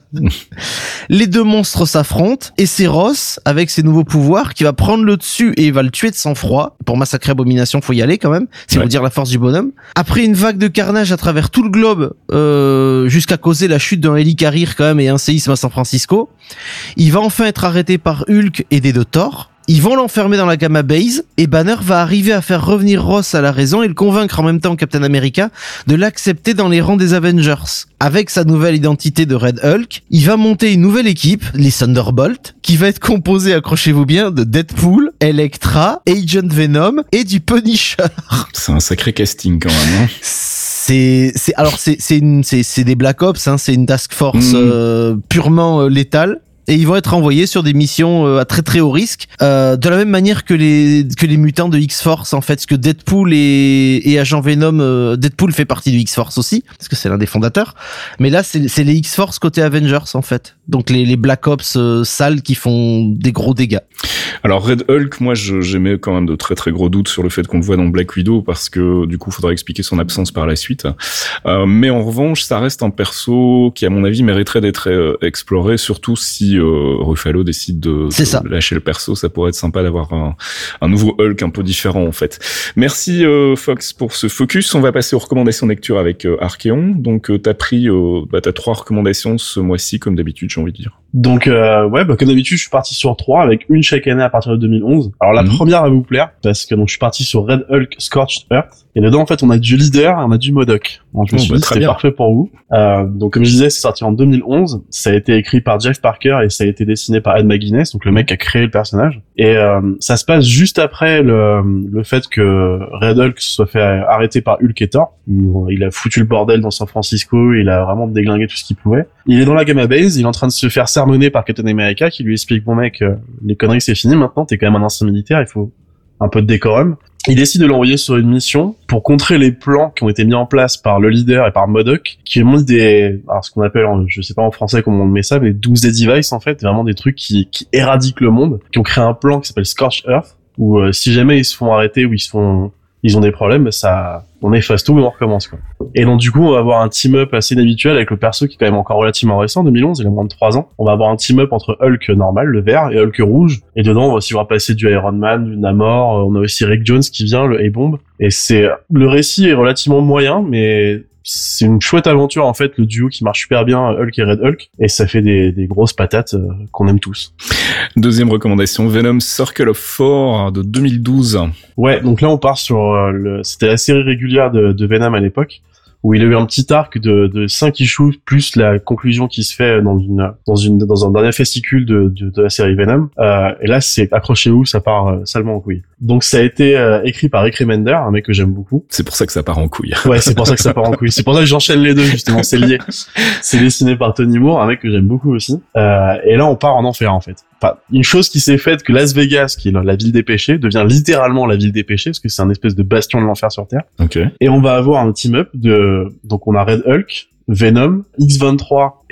Les deux monstres s'affrontent, et c'est Ross, avec ses nouveaux pouvoirs, qui va prendre le dessus et il va le tuer de sang-froid. Pour massacrer Abomination, faut y aller quand même, c'est ouais. vous dire la force du bonhomme. Après une vague de carnage à travers tout le globe, euh, jusqu'à causer la chute d'un hélicarrière quand même et un séisme à San Francisco, il va enfin être arrêté par Hulk aidé de Thor. Ils vont l'enfermer dans la Gamma Base et Banner va arriver à faire revenir Ross à la raison et le convaincre en même temps Captain America de l'accepter dans les rangs des Avengers. Avec sa nouvelle identité de Red Hulk, il va monter une nouvelle équipe, les Thunderbolt, qui va être composée, accrochez-vous bien, de Deadpool, Elektra, Agent Venom et du Punisher. C'est un sacré casting quand même. Hein. C'est, c'est, alors c'est, c'est une, c'est, c'est des Black Ops, hein, c'est une task force mmh. euh, purement euh, létale. Et ils vont être envoyés sur des missions euh, à très très haut risque, euh, de la même manière que les que les mutants de X-Force en fait, parce que Deadpool et, et Agent Venom, euh, Deadpool fait partie du X-Force aussi, parce que c'est l'un des fondateurs. Mais là, c'est c'est les X-Force côté Avengers en fait, donc les les Black Ops euh, sales qui font des gros dégâts. Alors Red Hulk, moi je, j'émets quand même de très très gros doutes sur le fait qu'on le voit dans Black Widow, parce que du coup, il faudra expliquer son absence par la suite. Euh, mais en revanche, ça reste un perso qui, à mon avis, mériterait d'être euh, exploré, surtout si Euh, Ruffalo décide de, de lâcher le perso. Ça pourrait être sympa d'avoir un, un nouveau Hulk un peu différent en fait. Merci euh, Fox pour ce focus. On va passer aux recommandations de lecture avec euh, Archeon. Donc euh, t'as pris euh, bah, t'as trois recommandations ce mois-ci comme d'habitude, j'ai envie de dire. Donc euh, ouais, bah, comme d'habitude, je suis parti sur trois avec une chaque année à partir de deux mille onze. Alors la mmh. première va vous plaire parce que donc je suis parti sur Red Hulk Scorched Earth. Et dedans en fait on a du leader, on a du Modok. Donc je me oh, suis bah, dit c'était bien. Parfait pour vous. Euh, donc comme je disais, c'est sorti en deux mille onze. Ça a été écrit par Jeff Parker et ça a été dessiné par Ed McGuinness, donc le mec qui a créé le personnage. Et euh, ça se passe juste après le le fait que Red Hulk se soit fait arrêter par Hulk et Thor. Où il a foutu le bordel dans San Francisco, il a vraiment déglingué tout ce qu'il pouvait. Il est dans la Gamma Base, il est en train de se faire sermonner par Captain America qui lui explique bon mec, euh, les conneries c'est fini maintenant, t'es quand même un ancien militaire, il faut un peu de décorum. Il décide de l'envoyer sur une mission pour contrer les plans qui ont été mis en place par le leader et par Modok, qui ont mis des, alors ce qu'on appelle, je sais pas en français comment on met ça, mais Doomsday Device en fait, vraiment des trucs qui, qui éradiquent le monde, qui ont créé un plan qui s'appelle Scorched Earth, où euh, si jamais ils se font arrêter ou ils se font, ils ont des problèmes, ça, on efface tout et on recommence quoi. Et donc du coup on va avoir un team-up assez inhabituel avec le perso qui est quand même encore relativement récent, deux mille onze, il a moins de trois ans. On va avoir un team-up entre Hulk normal, le vert, et Hulk rouge. Et dedans on va aussi voir passer du Iron Man, du Namor, on a aussi Rick Jones qui vient, le A-Bomb. Et c'est, le récit est relativement moyen, mais c'est une chouette aventure en fait, le duo qui marche super bien, Hulk et Red Hulk, et ça fait des, des grosses patates euh, qu'on aime tous. Deuxième recommandation, Venom Circle of Four de deux mille douze. Ouais, donc là on part sur euh, le, c'était la série régulière de, de Venom à l'époque, où il a eu un petit arc de, de cinq issues plus la conclusion qui se fait dans une dans une dans un dernier fascicule de, de, de la série Venom. Euh, et là c'est accrochez-vous, ça part euh, salement en couille. Donc ça a été euh, écrit par Rick Remender, un mec que j'aime beaucoup. C'est pour ça que ça part en couille. Ouais, c'est pour ça que ça part en couille. C'est pour ça que j'enchaîne les deux justement, c'est lié. C'est dessiné par Tony Moore, un mec que j'aime beaucoup aussi. Euh, et là on part en enfer en fait. Enfin, une chose qui s'est faite, que Las Vegas, qui est la ville des péchés, devient littéralement la ville des péchés, parce que c'est un espèce de bastion de l'enfer sur Terre. Okay. Et on va avoir un team-up de, donc on a Red Hulk, Venom, X vingt-trois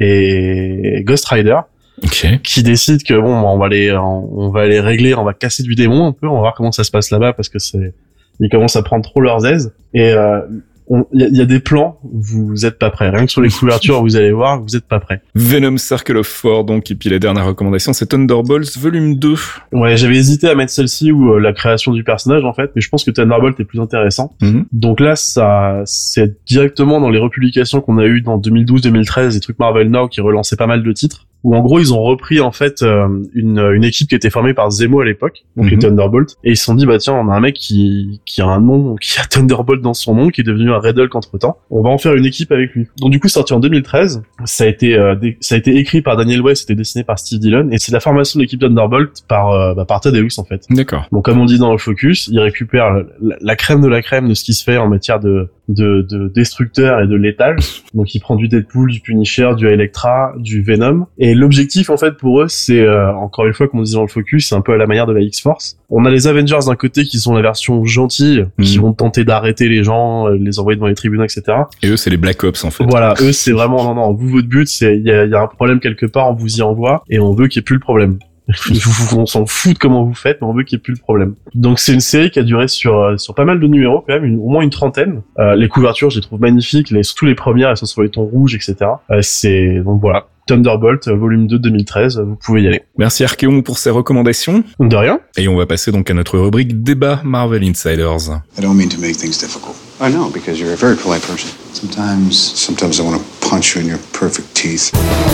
et Ghost Rider. Okay. Qui décident que bon, on va les, on va les régler, on va casser du démon un peu, on va voir comment ça se passe là-bas, parce que c'est, ils commencent à prendre trop leurs aises. Et, euh, il y, y a des plans, vous êtes pas prêts. Rien que sur les couvertures, vous allez voir, vous êtes pas prêts. Venom Circle of Four, donc, et puis la dernière recommandation, c'est Thunderbolts volume deux. Ouais, j'avais hésité à mettre celle-ci ou euh, la création du personnage, en fait, mais je pense que Thunderbolt est plus intéressant. Mm-hmm. Donc là, ça, c'est directement dans les republications qu'on a eues dans deux mille douze deux mille treize, des trucs Marvel Now qui relançaient pas mal de titres. où en gros ils ont repris en fait euh, une une équipe qui était formée par Zemo à l'époque, donc mm-hmm. les Thunderbolts, et ils se sont dit bah tiens on a un mec qui qui a un nom, qui a Thunderbolt dans son nom, qui est devenu un Red Hulk entre temps, on va en faire une équipe avec lui. Donc du coup sorti en deux mille treize, ça a été euh, dé- ça a été écrit par Daniel West, c'était dessiné par Steve Dillon, et c'est la formation de l'équipe Thunderbolt par euh, bah, par Thaddeus en fait. D'accord. Donc comme on dit dans le Focus, il récupère la, la crème de la crème de ce qui se fait en matière de de, de destructeur et de létal. Donc il prend du Deadpool, du Punisher, du Elektra, du Venom. Et l'objectif en fait pour eux, c'est euh, encore une fois comme on dit dans le Focus, c'est un peu à la manière de la X-Force. On a les Avengers d'un côté qui sont la version gentille, mmh. qui vont tenter d'arrêter les gens, les envoyer devant les tribunaux, et cetera. Et eux c'est les Black Ops en fait. Voilà, eux c'est vraiment non non, vous votre but c'est il y a, y a un problème quelque part, on vous y envoie et on veut qu'il y ait plus le problème. On s'en fout de comment vous faites, mais on veut qu'il n'y ait plus le problème. Donc c'est une série qui a duré sur sur pas mal de numéros quand même, une, au moins une trentaine. Euh, les couvertures, je les trouve magnifiques, les, surtout les premières, elles sont sur les tons rouges, et cetera. Euh, c'est donc voilà, Thunderbolt, volume deux, deux mille treize, vous pouvez y aller. Merci Archéon pour ces recommandations. De rien. Et on va passer donc à notre rubrique débat Marvel Insiders. I don't mean to make things difficult. I know, because you're a very polite person. Sometimes, sometimes I want to punch you in your perfect teeth.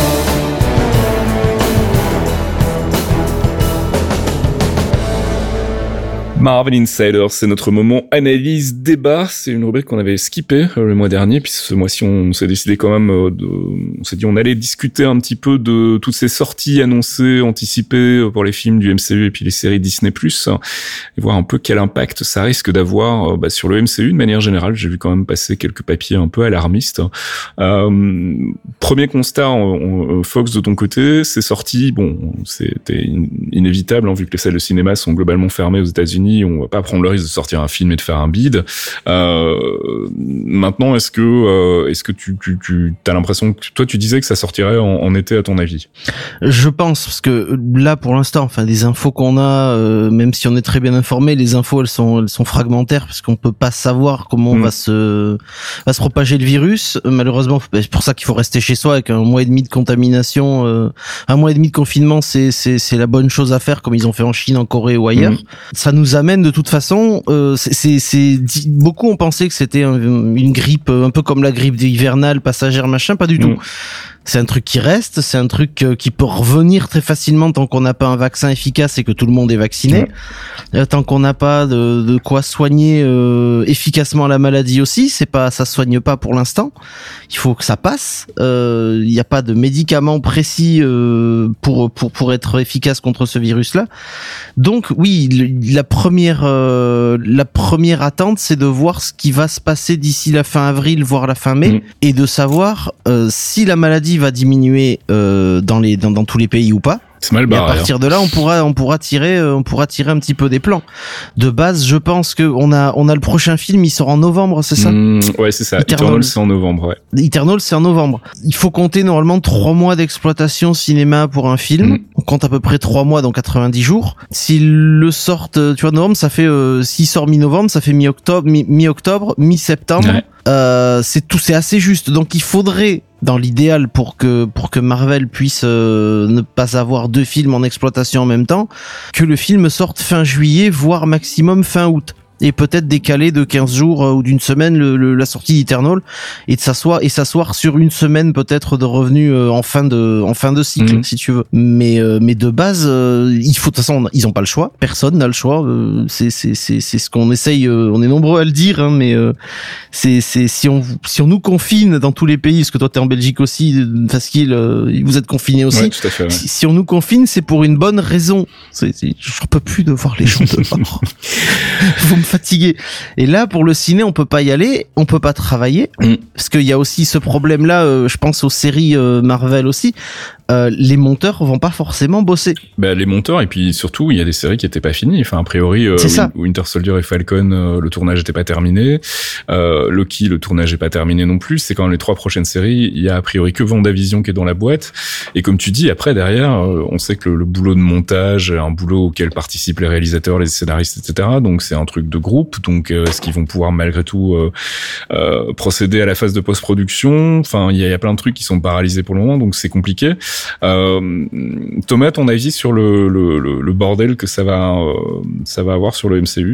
Marvel Insider, c'est notre moment analyse débat. C'est une rubrique qu'on avait skippée euh, le mois dernier, puis ce mois-ci on s'est décidé quand même euh, de, on s'est dit on allait discuter un petit peu de toutes ces sorties annoncées, anticipées pour les films du M C U et puis les séries Disney plus, et voir un peu quel impact ça risque d'avoir euh, bah, sur le M C U de manière générale. J'ai vu quand même passer quelques papiers un peu alarmistes. Euh, premier constat, on, on, Fox de ton côté, c'est sorti, bon, c'était in- inévitable hein, vu que les salles de cinéma sont globalement fermées aux États-Unis. On va pas prendre le risque de sortir un film et de faire un bid. Euh, maintenant, est-ce que euh, est-ce que tu tu tu t'as l'impression que toi tu disais que ça sortirait en, en été à ton avis? Je pense parce que là pour l'instant, enfin des infos qu'on a, euh, même si on est très bien informé, les infos elles sont elles sont fragmentaires parce qu'on peut pas savoir comment mmh. va se va se propager le virus. Malheureusement, c'est pour ça qu'il faut rester chez soi avec un mois et demi de contamination, euh, un mois et demi de confinement, c'est c'est c'est la bonne chose à faire comme ils ont fait en Chine, en Corée ou ailleurs. Mmh. Ça nous amène de toute façon, euh, c'est, c'est, c'est beaucoup ont pensé que c'était un, une grippe un peu comme la grippe hivernale passagère machin, pas du tout. Mmh. C'est un truc qui reste, c'est un truc qui peut revenir très facilement tant qu'on n'a pas un vaccin efficace et que tout le monde est vacciné. Mmh. Tant qu'on n'a pas de, de quoi soigner euh, efficacement la maladie aussi, c'est pas, ça soigne pas pour l'instant. Il faut que ça passe. Il euh, n'y a pas de médicament précis euh, pour pour pour être efficace contre ce virus-là. Donc oui, le, la première euh, la première attente, c'est de voir ce qui va se passer d'ici la fin avril, voire la fin mai, mmh. et de savoir euh, si la maladie va diminuer euh, dans les dans, dans tous les pays ou pas. C'est mal barré. Et à partir de là, on pourra on pourra tirer on pourra tirer un petit peu des plans. De base, je pense que on a on a le prochain film, il sort en novembre, c'est ça? Mmh, ouais, c'est ça. Eternal, Eternal c'est en novembre, ouais. Eternal, c'est en novembre. Il faut compter normalement trois mois d'exploitation cinéma pour un film. Mmh. On compte à peu près trois mois, donc quatre-vingt-dix jours. S'ils le sortent, tu vois, novembre, ça fait euh, s'il sort mi-novembre, ça fait mi-octobre, mi- mi-octobre, mi-septembre. Ouais. Euh, c'est tout, c'est assez juste. Donc il faudrait, dans l'idéal, pour que pour que Marvel puisse euh, ne pas avoir deux films en exploitation en même temps, que le film sorte fin juillet, voire maximum fin août. Et peut-être décaler de quinze jours euh, ou d'une semaine le, le, la sortie d'Eternal et de s'asseoir et s'asseoir sur une semaine peut-être de revenus euh, en fin de en fin de cycle, mmh. si tu veux. Mais euh, mais de base, euh, il faut de toute façon ils ont pas le choix, personne n'a le choix. Euh, c'est c'est c'est c'est ce qu'on essaye. Euh, on est nombreux à le dire, hein, mais euh, c'est c'est si on si on nous confine dans tous les pays, parce que toi t'es en Belgique aussi, Fasquille, euh, vous êtes confinés aussi. Ouais, tout à fait, ouais. si, si on nous confine, c'est pour une bonne raison. C'est, c'est, j'en peux plus de voir les gens dehors. Vous me fatigué. Et là, pour le ciné, on peut pas y aller, on peut pas travailler, mm. parce qu'il y a aussi ce problème-là. Euh, je pense aux séries euh, Marvel aussi. Euh, les monteurs vont pas forcément bosser. Bah, les monteurs, et puis surtout, il y a des séries qui étaient pas finies. Enfin, a priori, euh, Win- Winter Soldier et Falcon, euh, le tournage était pas terminé. Euh, Loki, le tournage est pas terminé non plus. C'est quand même les trois prochaines séries. Il y a a priori que WandaVision qui est dans la boîte. Et comme tu dis, après, derrière, euh, on sait que le, le boulot de montage, un boulot auquel participent les réalisateurs, les scénaristes, et cetera. Donc, c'est un truc de groupe. Donc, euh, est-ce qu'ils vont pouvoir malgré tout euh, euh, procéder à la phase de post-production? Enfin, il y a, y a plein de trucs qui sont paralysés pour le moment, donc c'est compliqué. Euh, Thomas, ton avis sur le, le, le, le bordel que ça va, euh, ça va avoir sur le M C U?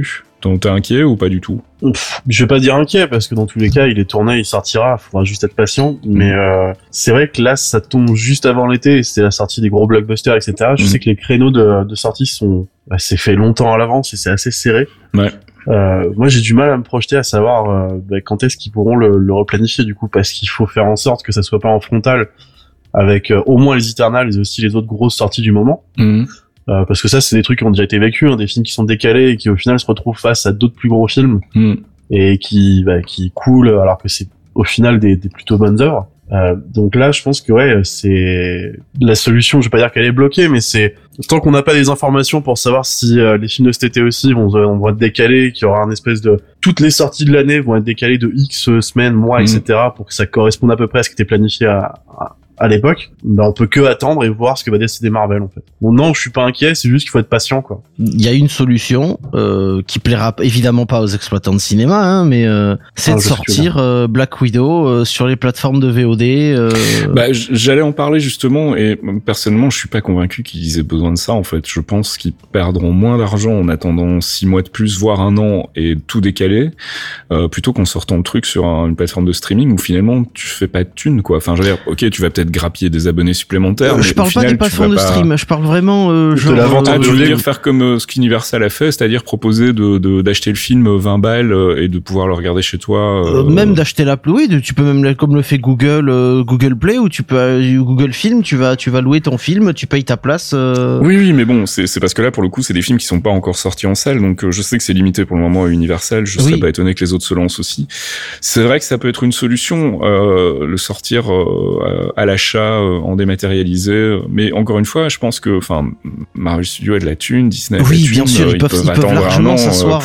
T'es inquiet ou pas du tout? Pff, je vais pas dire inquiet parce que dans tous les cas, il est tourné, il sortira. Faudra juste être patient. Mais euh, c'est vrai que là, ça tombe juste avant l'été. C'est la sortie des gros blockbusters, et cetera. Je mmh. sais que les créneaux de, de sortie sont, bah, c'est fait longtemps à l'avance et c'est assez serré. Ouais. Euh, moi, j'ai du mal à me projeter à savoir euh, bah, quand est-ce qu'ils pourront le, le replanifier du coup, parce qu'il faut faire en sorte que ça soit pas en frontal avec euh, au moins les Eternals et aussi les autres grosses sorties du moment. Mmh. Euh, parce que ça, c'est des trucs qui ont déjà été vécus, hein, des films qui sont décalés et qui au final se retrouvent face à d'autres plus gros films mmh. et qui bah, qui coulent alors que c'est au final des, des plutôt bonnes œuvres. Euh, donc là, je pense que ouais, c'est la solution. Je vais pas dire qu'elle est bloquée, mais c'est tant qu'on n'a pas des informations pour savoir si euh, les films de cet été aussi vont, vont être décalés, qu'il y aura un espèce de toutes les sorties de l'année vont être décalées de X semaines, mois, mmh. et cetera pour que ça corresponde à peu près à ce qui était planifié à, à à l'époque, ben on peut que attendre et voir ce que va décider Marvel en fait. Bon non, je suis pas inquiet, c'est juste qu'il faut être patient quoi. Il y a une solution euh, qui plaira évidemment pas aux exploitants de cinéma, hein, mais euh, c'est ah, de sortir euh, Black Widow euh, sur les plateformes de V O D. Euh... Bah j'allais en parler justement et personnellement je suis pas convaincu qu'ils aient besoin de ça en fait. Je pense qu'ils perdront moins d'argent en attendant six mois de plus, voire un an et tout décaler, euh, plutôt qu'en sortant le truc sur un, une plateforme de streaming où finalement tu fais pas de thunes quoi. Enfin je veux dire, ok tu vas peut-être grappiller des abonnés supplémentaires. Euh, je parle final, pas des plateformes de pas... stream, je parle vraiment euh, genre de la vente. Ah, tu veux dire faire comme euh, ce qu'Universal a fait, c'est-à-dire proposer de, de d'acheter le film vingt balles euh, et de pouvoir le regarder chez toi. Euh... Euh, même d'acheter l'app, oui, tu peux même comme le fait Google, euh, Google Play où tu peux euh, Google Film, tu vas tu vas louer ton film, tu payes ta place. Euh... Oui, oui, mais bon, c'est c'est parce que là pour le coup c'est des films qui sont pas encore sortis en salle, donc euh, je sais que c'est limité pour le moment à Universal. Je serais oui. pas étonné que les autres se lancent aussi. C'est vrai que ça peut être une solution, euh, le sortir euh, à l'achat euh, en dématérialisé, mais encore une fois, je pense que, enfin, Marvel Studios a de la thune, Disney a de oui, la thune, bien sûr, ils, ils peuvent, peuvent ils peuvent largement an, s'asseoir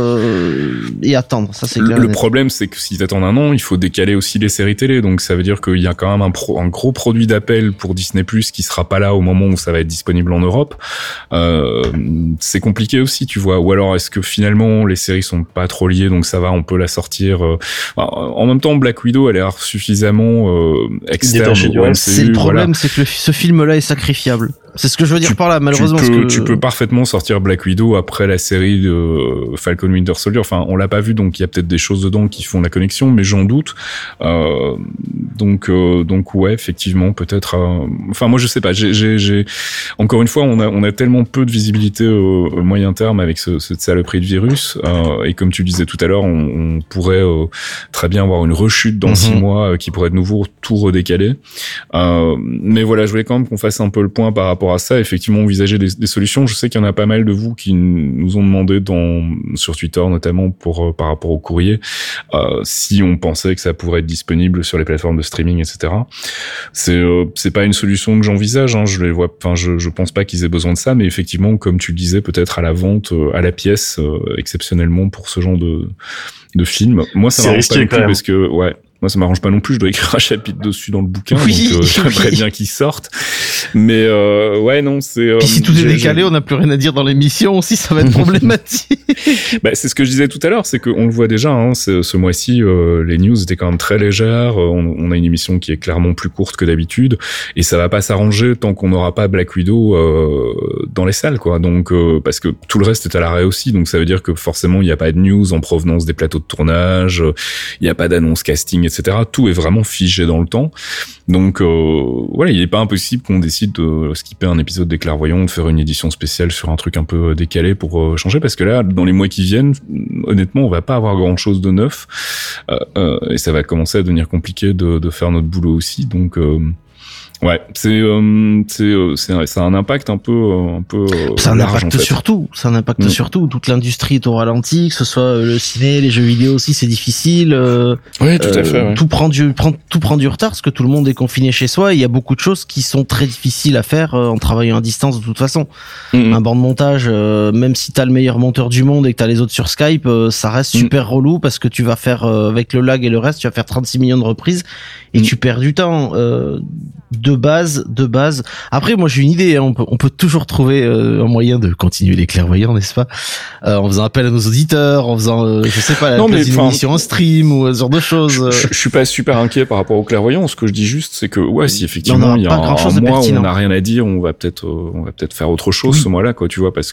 euh, et attendre, ça c'est clair. Le problème, c'est que s'ils attendent un an, il faut décaler aussi les séries télé, donc ça veut dire qu'il y a quand même un, pro, un gros produit d'appel pour Disney Plus qui sera pas là au moment où ça va être disponible en Europe. Euh, c'est compliqué aussi, tu vois. Ou alors, est-ce que finalement les séries sont pas trop liées, donc ça va, on peut la sortir. Euh... En même temps, Black Widow, elle est suffisamment euh, externe. C'est le problème, voilà. C'est que le, ce film-là est sacrifiable. C'est ce que je veux dire tu, par là, malheureusement. Tu peux, que... tu peux parfaitement sortir Black Widow après la série de Falcon Winter Soldier. Enfin, on l'a pas vu, donc il y a peut-être des choses dedans qui font la connexion, mais j'en doute. Euh, donc, euh, donc ouais, effectivement, peut-être. Euh... Enfin, moi, je sais pas. J'ai, j'ai, j'ai. Encore une fois, on a, on a tellement peu de visibilité au, au moyen terme avec ce, cette saloperie de virus. Euh, et comme tu disais tout à l'heure, on, on pourrait euh, très bien avoir une rechute dans mm-hmm. six mois euh, qui pourrait de nouveau tout redécaler. Euh, mais voilà, je voulais quand même qu'on fasse un peu le point par rapport à ça, effectivement envisager des, des solutions. Je sais qu'il y en a pas mal de vous qui nous ont demandé dans, sur Twitter notamment pour euh, par rapport au courrier euh, si on pensait que ça pourrait être disponible sur les plateformes de streaming, et cetera. C'est euh, c'est pas une solution que j'envisage. Hein, je les vois. Enfin, je je pense pas qu'ils aient besoin de ça, mais effectivement, comme tu le disais, peut-être à la vente, euh, à la pièce, euh, exceptionnellement pour ce genre de de film. Moi, ça m'arrange pas non plus parce que ouais. Moi, ça m'arrange pas non plus. Je dois écrire un chapitre dessus dans le bouquin, oui, donc euh, j'aimerais oui. bien qu'il sorte. Mais euh, ouais, non, c'est. Euh, Puis si tout est décalé, on n'a plus rien à dire dans l'émission aussi, ça va être problématique. Bah, c'est ce que je disais tout à l'heure, c'est qu'on le voit déjà. Hein, ce mois-ci, euh, les news étaient quand même très légères. On, on a une émission qui est clairement plus courte que d'habitude, et ça va pas s'arranger tant qu'on n'aura pas Black Widow euh, dans les salles, quoi. Donc, euh, parce que tout le reste est à l'arrêt aussi, donc ça veut dire que forcément, il n'y a pas de news en provenance des plateaux de tournage, il n'y a pas d'annonce casting, et cetera. Tout est vraiment figé dans le temps. Donc euh, voilà, il n'est pas impossible qu'on décide de skipper un épisode des Clairvoyants, de faire une édition spéciale sur un truc un peu décalé pour euh, changer, parce que là, dans les mois qui viennent, honnêtement, on va pas avoir grand-chose de neuf, euh, euh, et ça va commencer à devenir compliqué de, de faire notre boulot aussi. Donc euh, ouais, c'est euh, c'est euh, c'est ça a un impact un peu euh, un peu euh, ça a un large, impact en fait. surtout, ça a un impact mmh. surtout. Toute l'industrie est au ralenti, que ce soit le ciné, les jeux vidéo aussi, c'est difficile. Euh, oui, tout à fait. Euh, ouais. Tout prend du prend tout prend du retard parce que tout le monde est confiné chez soi. Et il y a beaucoup de choses qui sont très difficiles à faire euh, en travaillant à distance de toute façon. Mmh. Un banc de montage, euh, même si t'as le meilleur monteur du monde et que t'as les autres sur Skype, euh, ça reste mmh. super relou parce que tu vas faire euh, avec le lag et le reste, tu vas faire trente-six millions de reprises et mmh. tu perds du temps. Euh, de base, de base. Après, moi, j'ai une idée. Hein. On peut, on peut toujours trouver euh, un moyen de continuer les clairvoyants, n'est-ce pas, euh, en faisant appel à nos auditeurs, en faisant, euh, je sais pas, la place d'une émission en stream ou ce genre de choses. Je, je, je suis pas super inquiet par rapport aux clairvoyants. Ce que je dis juste, c'est que ouais, si effectivement il y a un, un mois où on n'a rien à dire, on va peut-être, euh, on va peut-être faire autre chose oui. ce mois-là, quoi. Tu vois, parce que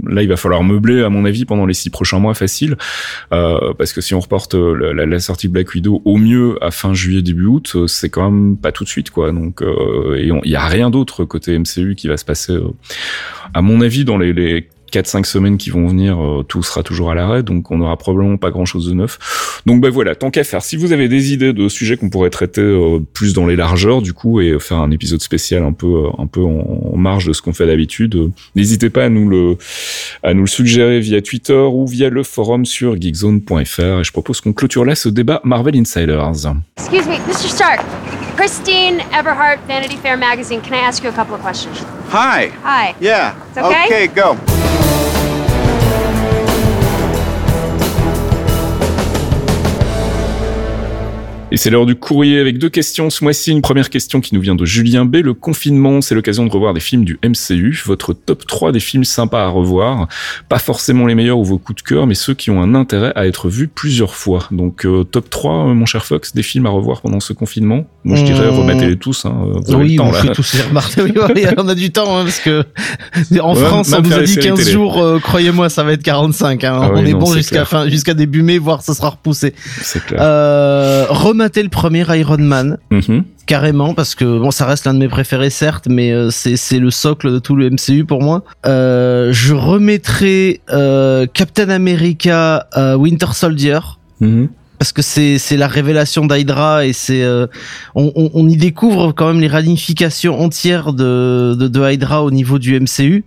là, il va falloir meubler, à mon avis, pendant les six prochains mois, facile, euh, parce que si on reporte la, la, la sortie de Black Widow au mieux à fin juillet, début août, c'est quand même pas tout de suite, quoi. Donc, euh, et il y a rien d'autre côté M C U qui va se passer, euh, à mon avis, dans les, les quatre cinq semaines qui vont venir, euh, tout sera toujours à l'arrêt, donc on n'aura probablement pas grand-chose de neuf. Donc ben voilà, tant qu'à faire, si vous avez des idées de sujets qu'on pourrait traiter euh, plus dans les largeurs, du coup, et faire un épisode spécial un peu euh, un peu en, en marge de ce qu'on fait d'habitude, euh, n'hésitez pas à nous le à nous le suggérer via Twitter ou via le forum sur geekzone point f r. Et je propose qu'on clôture là ce débat Marvel Insiders. Excuse me, Mister Stark. Christine Everhart, Vanity Fair magazine. Can I ask you a couple of questions? Hi. Hi. Yeah. It's okay? Okay, go. Et c'est l'heure du courrier avec deux questions ce mois-ci. Une première question qui nous vient de Julien B. Le confinement, c'est l'occasion de revoir des films du M C U. Votre top trois des films sympas à revoir. Pas forcément les meilleurs ou vos coups de cœur, mais ceux qui ont un intérêt à être vus plusieurs fois. Donc, euh, top trois, euh, mon cher Fox, des films à revoir pendant ce confinement. Moi, je dirais, mmh. remettez-les tous. Hein, vous avez oui, le temps, on là. fait tous les remarques. Oui, oui, on a du temps, hein, parce que en ouais, France, on nous a dit quinze jours. Euh, croyez-moi, ça va être quarante-cinq. Hein. Ah on oui, est non, bon c'est jusqu'à fin, jusqu'à début mai, voire ça sera repoussé. C'est clair. Euh, remater le premier Iron Man. Mm-hmm. Carrément, parce que bon, ça reste l'un de mes préférés certes, mais euh, c'est c'est le socle de tout le M C U pour moi. Euh, je remettrai euh, Captain America euh, Winter Soldier. Mm-hmm. Parce que c'est c'est la révélation d'Hydra et c'est euh, on, on on y découvre quand même les ramifications entières de de, de Hydra au niveau du M C U.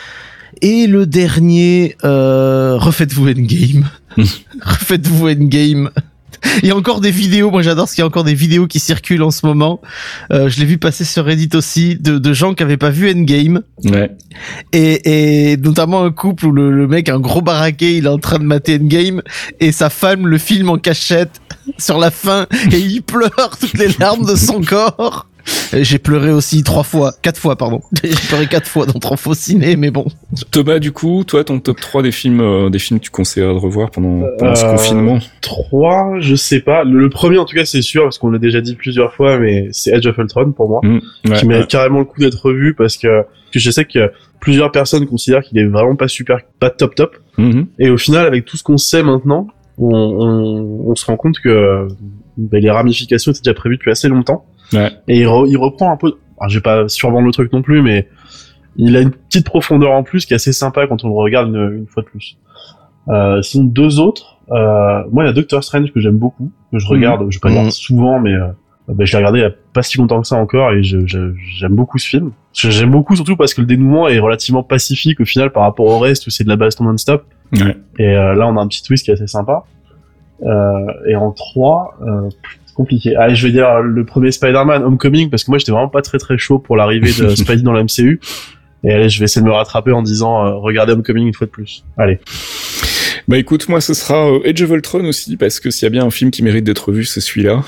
Et le dernier, euh, refaites-vous Endgame. refaites-vous Endgame. Il y a encore des vidéos, moi j'adore ce qu'il y a encore des vidéos qui circulent en ce moment. Euh, je l'ai vu passer sur Reddit aussi, de, de gens qui avaient pas vu Endgame. Ouais. Et, et notamment un couple où le, le mec, un gros baraquet, il est en train de mater Endgame et sa femme le filme en cachette sur la fin et il pleure toutes les larmes de son corps. J'ai pleuré aussi trois fois, quatre fois, pardon. J'ai pleuré quatre fois dans trois faux ciné, mais bon. Thomas, du coup, toi, ton top trois des films, euh, des films que tu conseillerais de revoir pendant, pendant euh, ce confinement? trois, je sais pas. Le, le premier, en tout cas, c'est sûr, parce qu'on l'a déjà dit plusieurs fois, mais c'est Age of Ultron pour moi. Mmh, ouais, qui mérite ouais. carrément le coup d'être revu parce que, que je sais que plusieurs personnes considèrent qu'il est vraiment pas super, pas top top. Mmh. Et au final, avec tout ce qu'on sait maintenant, on, on, on se rend compte que ben, les ramifications étaient déjà prévues depuis assez longtemps. Ouais. Et il, re, il reprend un peu, alors, je vais pas survendre le truc non plus, mais il a une petite profondeur en plus qui est assez sympa quand on le regarde une, une fois de plus. Euh, sinon deux autres, euh, moi il y a Doctor Strange que j'aime beaucoup, que je regarde, mmh. je vais pas mmh. dire souvent, mais euh, ben, je l'ai regardé il y a pas si longtemps que ça encore et je, je, j'aime beaucoup ce film. J'aime beaucoup surtout parce que le dénouement est relativement pacifique au final par rapport au reste où c'est de la baston non-stop. Ouais. Et euh, là on a un petit twist qui est assez sympa. Euh, et en trois, euh, compliqué. Allez, je vais dire le premier Spider-Man, Homecoming, parce que moi j'étais vraiment pas très très chaud pour l'arrivée de Spidey dans la M C U. Et allez, je vais essayer de me rattraper en disant euh, regardez Homecoming une fois de plus. Allez. Bah écoute, moi ce sera euh, Age of Ultron aussi, parce que s'il y a bien un film qui mérite d'être vu, c'est celui-là.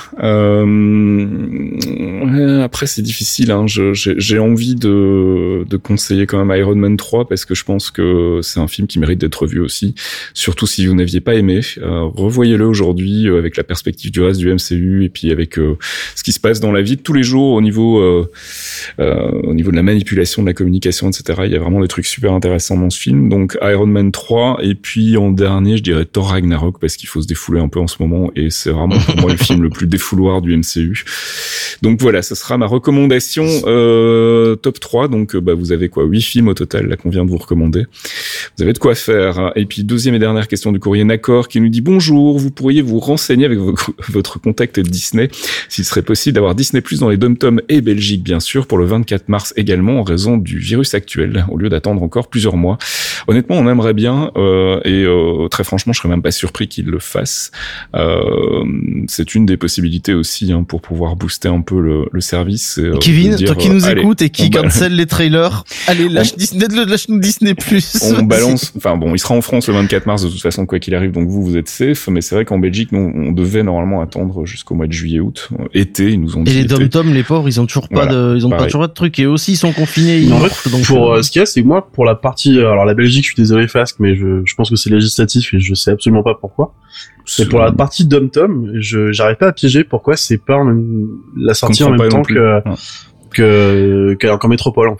Euh... Après c'est difficile, hein. je, j'ai, j'ai envie de, de conseiller quand même Iron Man trois, parce que je pense que c'est un film qui mérite d'être vu aussi, surtout si vous n'aviez pas aimé. Euh, revoyez-le aujourd'hui euh, avec la perspective du reste du M C U, et puis avec euh, ce qui se passe dans la vie de tous les jours au niveau, euh, euh, au niveau de la manipulation, de la communication, et cetera. Il y a vraiment des trucs super intéressants dans ce film. Donc Iron Man trois, et puis en dernier, je dirais Thor Ragnarok, parce qu'il faut se défouler un peu en ce moment, et c'est vraiment pour moi le film le plus défouloir du M C U. Donc voilà, ce sera ma recommandation euh, top trois. Donc bah vous avez quoi, huit films au total là qu'on vient de vous recommander. Vous avez de quoi faire. Et puis deuxième et dernière question du courrier Nacor qui nous dit bonjour, vous pourriez vous renseigner avec vos, votre contact Disney s'il serait possible d'avoir Disney Plus dans les dom-toms et Belgique bien sûr pour le vingt-quatre mars également en raison du virus actuel au lieu d'attendre encore plusieurs mois. Honnêtement, on aimerait bien euh, et euh, très franchement, je serais même pas surpris qu'ils le fassent. Euh, c'est une des possibilités aussi hein, pour pouvoir booster un peu le, le service. Et, euh, Kevin, dire, toi qui nous euh, écoutes et qui ba- cancelle les trailers, allez, lâche on... Disney, lâche-nous Disney Plus. On balance, enfin bon, il sera en France le vingt-quatre mars de toute façon quoi qu'il arrive, donc vous, vous êtes safe, mais c'est vrai qu'en Belgique, nous, on devait normalement attendre jusqu'au mois de juillet-août. Été, ils nous ont dit. Et les été. dom-toms, les pauvres, ils ont toujours pas voilà, de, ils ont pareil. pas toujours pas de trucs, et aussi ils sont confinés. Ils en fait, donc, pour euh, ce qu'il y a, c'est que moi, pour la partie, alors la Belgique, je suis désolé Fasque, mais je, je pense que c'est législatif et je sais absolument pas pourquoi. C'est pour la partie dom-tom, je, j'arrive pas à piéger pourquoi c'est pas en même, la sortie en même temps que, ouais. que, que, qu'en métropole, en fait.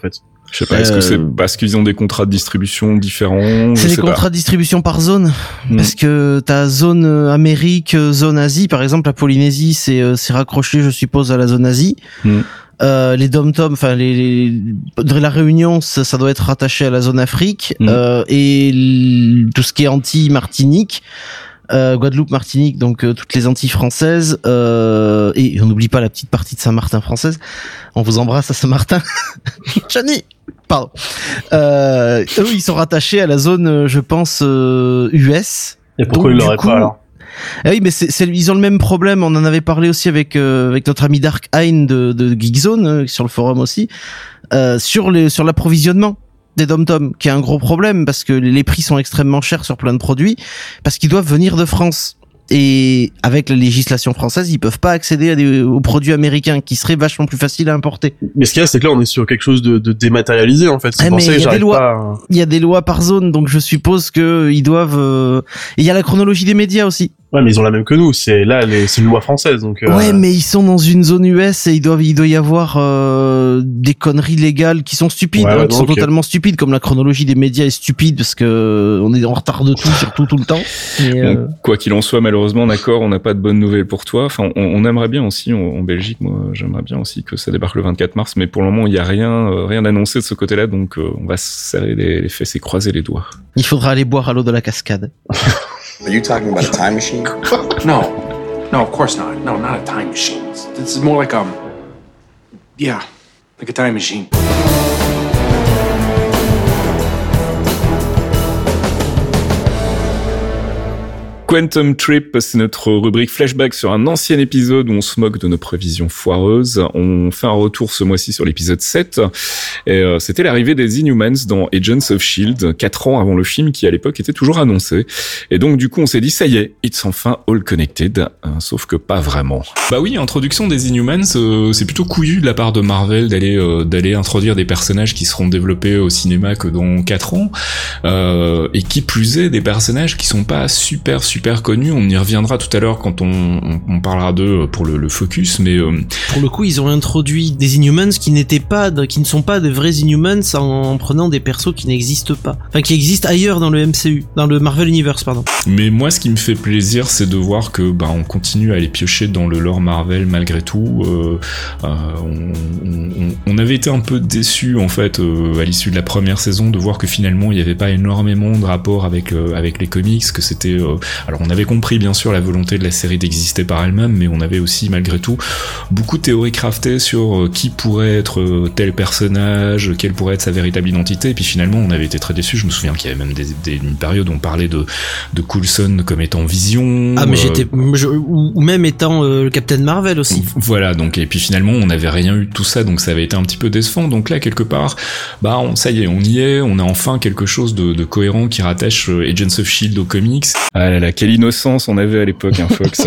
Je sais pas, est-ce Euh, que c'est parce qu'ils ont des contrats de distribution différents? C'est Je des sais contrats pas. de distribution par zone, Mm. parce que t'as zone euh, Amérique, euh, zone Asie. Par exemple, la Polynésie, c'est euh, c'est raccroché, je suppose, à la zone Asie. Mm. Euh, les dom-tom, enfin les, les de la Réunion, ça, ça doit être rattaché à la zone Afrique. Mm. Euh, et l- tout ce qui est Antilles, Martinique, euh, Guadeloupe, Martinique, donc euh, toutes les Antilles françaises. Euh, et on n'oublie pas la petite partie de Saint-Martin française. On vous embrasse à Saint-Martin, Johnny. Pardon. Euh, eux, ils sont rattachés à la zone, euh, je pense, euh, U S. Et pourquoi Donc, ils du l'auraient coup- pas alors? Ah oui, mais c'est, c'est, ils ont le même problème. On en avait parlé aussi avec euh, avec notre ami Dark Hein de, de Geekzone euh, sur le forum aussi, euh, sur les sur l'approvisionnement des dom-tom, qui est un gros problème parce que les prix sont extrêmement chers sur plein de produits parce qu'ils doivent venir de France. Et avec la législation française, ils peuvent pas accéder à des, aux produits américains qui seraient vachement plus faciles à importer. Mais ce qu'il y a, c'est que là, on est sur quelque chose de, de dématérialisé, en fait. C'est Ah, pour mais ça que il y a des j'arrive lois. pas à- Il y a des lois par zone, donc je suppose que ils doivent. euh, Et il y a la chronologie des médias aussi. Ouais, mais ils ont la même que nous. C'est là, les... c'est une loi française, donc. euh, Ouais, mais ils sont dans une zone U S et il doit, il doit y avoir euh, des conneries légales qui sont stupides, Ouais, hein, ouais, qui sont donc, totalement stupides, comme la chronologie des médias est stupide parce que on est en retard de tout, surtout tout le temps. Mais, euh, Bon, quoi qu'il en soit, malheureusement, d'accord, on n'a pas de bonnes nouvelles pour toi. Enfin, on, on aimerait bien aussi, en, en Belgique, moi, j'aimerais bien aussi que ça débarque le vingt-quatre mars, mais pour le moment, il n'y a rien, euh, rien annoncé de ce côté-là, donc euh, on va se serrer les, les fesses et croiser les doigts. il faudra aller boire à l'eau de la cascade. Are you talking about a time machine? No. No, of course not. No, not a time machine. This is more like um yeah, like a time machine. Quantum Trip, c'est notre rubrique flashback sur un ancien épisode où on se moque de nos prévisions foireuses. On fait un retour ce mois-ci sur l'épisode sept. Et euh, c'était l'arrivée des Inhumans dans Agents of Shield, quatre ans avant le film qui à l'époque était toujours annoncé. Et donc du coup on s'est dit ça y est, it's enfin all connected, hein, sauf que pas vraiment. Bah oui, introduction des Inhumans, euh, c'est plutôt couillu de la part de Marvel d'aller euh, d'aller introduire des personnages qui seront développés au cinéma que dans quatre ans, euh, et qui plus est des personnages qui sont pas super super connus. On y reviendra tout à l'heure quand on, on, on parlera d'eux pour le, le focus, mais euh, Pour le coup, ils ont introduit des Inhumans qui n'étaient pas, de, qui ne sont pas de vrais Inhumans en, en prenant des persos qui n'existent pas, enfin qui existent ailleurs dans le M C U, dans le Marvel Universe, pardon. mais moi ce qui me fait plaisir c'est de voir que bah on continue à aller piocher dans le lore Marvel malgré tout. Euh, euh, on, on, on avait été un peu déçus en fait euh, à l'issue de la première saison de voir que finalement il n'y avait pas énormément de rapport avec euh, avec les comics, que c'était euh, alors on avait compris bien sûr la volonté de la série d'exister par elle-même, mais on avait aussi malgré tout beaucoup de théories craftées sur euh, qui pourrait être euh, tel personnage, quelle pourrait être sa véritable identité, et puis finalement on avait été très déçus. Je me souviens qu'il y avait même des, des, une période où on parlait de, de Coulson comme étant Vision. Ah mais euh, j'étais, je- ou, ou même étant euh, le Captain Marvel aussi. Voilà, donc et puis finalement on n'avait rien eu de tout ça, donc ça avait été un petit peu décevant. Donc là quelque part, bah on, ça y est, on y est, on a enfin quelque chose de, de cohérent qui rattache euh, Agents of Shield aux comics. Ah là là, quelle innocence on avait à l'époque, hein, Fox,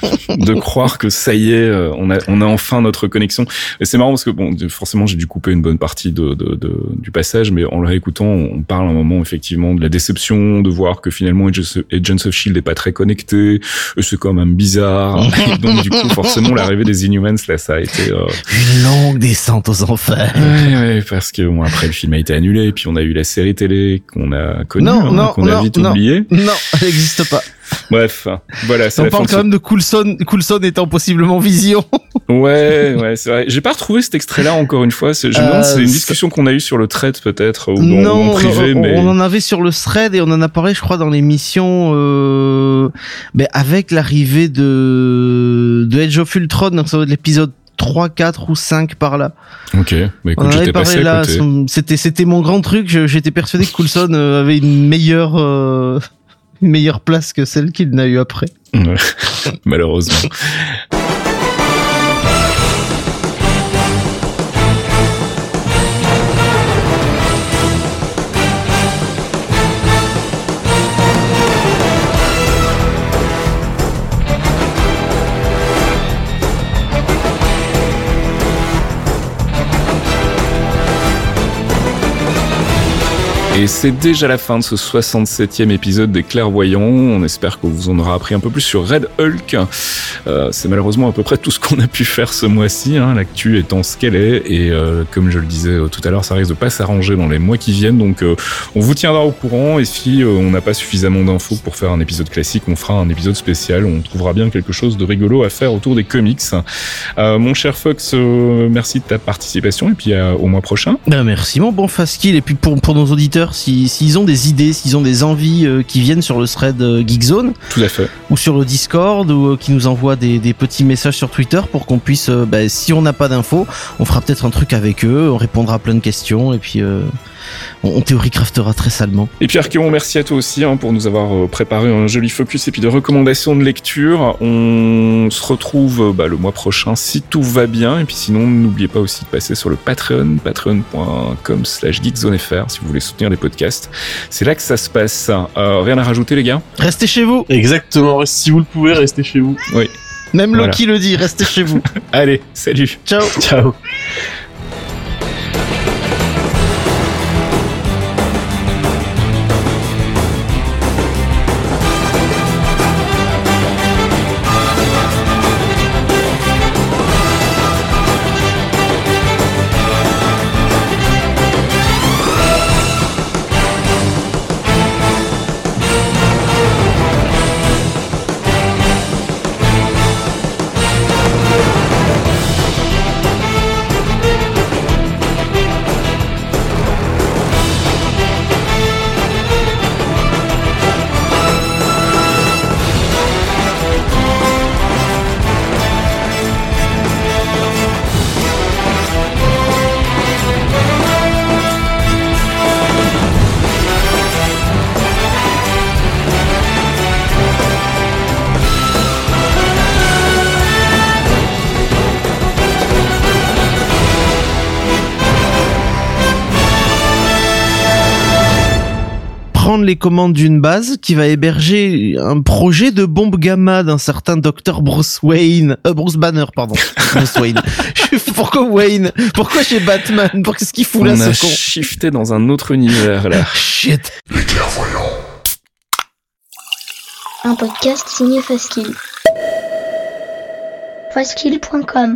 de croire que ça y est, euh, on a, on a enfin notre connexion. Et c'est marrant parce que bon, forcément j'ai dû couper une bonne partie de, de, de du passage, mais en le réécoutant, on parle à un moment effectivement de la déception, de voir que finalement Agents of, Agents of Shield est pas très connecté, et c'est quand même bizarre. Et donc du coup, forcément, l'arrivée des Inhumans là, ça a été euh... Une longue descente aux enfers. Ouais, ouais, parce que bon, après le film a été annulé, et puis on a eu la série télé qu'on a connue, Non, hein, non, qu'on a non, vite non. oublié. Non, elle n'existe pas. Bref, voilà. C'est On la parle fin de quand même de Coulson, Coulson étant possiblement Vision. ce- Ouais, ouais, c'est vrai. J'ai pas retrouvé cet extrait-là encore une fois. C'est- Je me demande si Euh, c'est une ça- discussion qu'on a eue sur le thread peut-être ou dans, Non, ou en privé, on, mais on en avait sur le thread et on en a parlé, je crois, dans l'émission, euh, mais avec l'arrivée de, de Age of Ultron, donc ça doit être l'épisode trois, quatre ou cinq par là. ok. Bah On écoute, en avait j'étais passé parlé à là, côté. son- c'était, c'était mon grand truc, je- j'étais persuadé que Coulson euh, avait une meilleure, euh, une meilleure place que celle qu'il n'a eu après. Ouais. Malheureusement. Et c'est déjà la fin de ce soixante-septième épisode des Clairvoyants. On espère que vous en aurez appris un peu plus sur Red Hulk. Euh, c'est malheureusement à peu près tout ce qu'on a pu faire ce mois-ci, hein, l'actu étant ce qu'elle est. Et euh, comme je le disais tout à l'heure, ça risque de pas s'arranger dans les mois qui viennent. Donc euh, on vous tiendra au courant. Et si euh, on n'a pas suffisamment d'infos pour faire un épisode classique, on fera un épisode spécial. On trouvera bien quelque chose de rigolo à faire autour des comics. Euh, mon cher Fox, euh, merci de ta participation. Et puis euh, au mois prochain. Ben merci mon bon Faskil. Et puis pour, pour nos auditeurs, si, s'ils ont des idées, s'ils ont des envies euh, qui viennent sur le thread euh, Geekzone, tout à fait, ou sur le Discord, ou euh, qui nous envoient des, des petits messages sur Twitter pour qu'on puisse, euh, bah, si on n'a pas d'infos, on fera peut-être un truc avec eux, on répondra à plein de questions et puis euh, on, on théorie-craftera très salement. Et puis Archéon, merci à toi aussi hein, pour nous avoir euh, préparé un joli focus et puis de recommandations de lecture. On se retrouve bah, le mois prochain si tout va bien. Et puis sinon, n'oubliez pas aussi de passer sur le Patreon, patreon point com slash geekzonefr si vous voulez soutenir les podcasts. C'est là que ça se passe. Euh, rien à rajouter les gars ? Restez chez vous. Exactement, si vous le pouvez, restez chez vous. Oui. Même voilà. Loki le dit, restez chez vous. Allez, salut. Ciao. Ciao. Les commandes d'une base qui va héberger un projet de bombe gamma d'un certain docteur Bruce Wayne, euh, Bruce Banner, pardon, Bruce Wayne. Pourquoi Wayne? Pourquoi chez Batman? Pour qu'est-ce qu'il fout là, ce con? On a shifté dans un autre univers là. Shit. Les Clairvoyants. Un podcast signé Faskill. Faskill point com.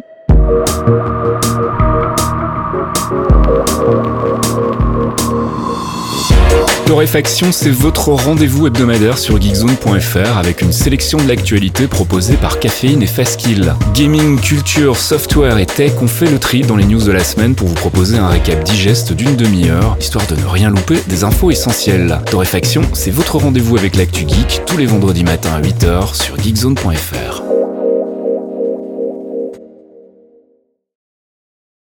Torréfaction, c'est votre rendez-vous hebdomadaire sur geekzone point f r avec une sélection de l'actualité proposée par Caféine et Faskill. Gaming, culture, software et tech, on fait le tri dans les news de la semaine pour vous proposer un récap digeste d'une demi-heure, histoire de ne rien louper des infos essentielles. Torréfaction, c'est votre rendez-vous avec l'actu geek tous les vendredis matins à huit heures sur geekzone point f r.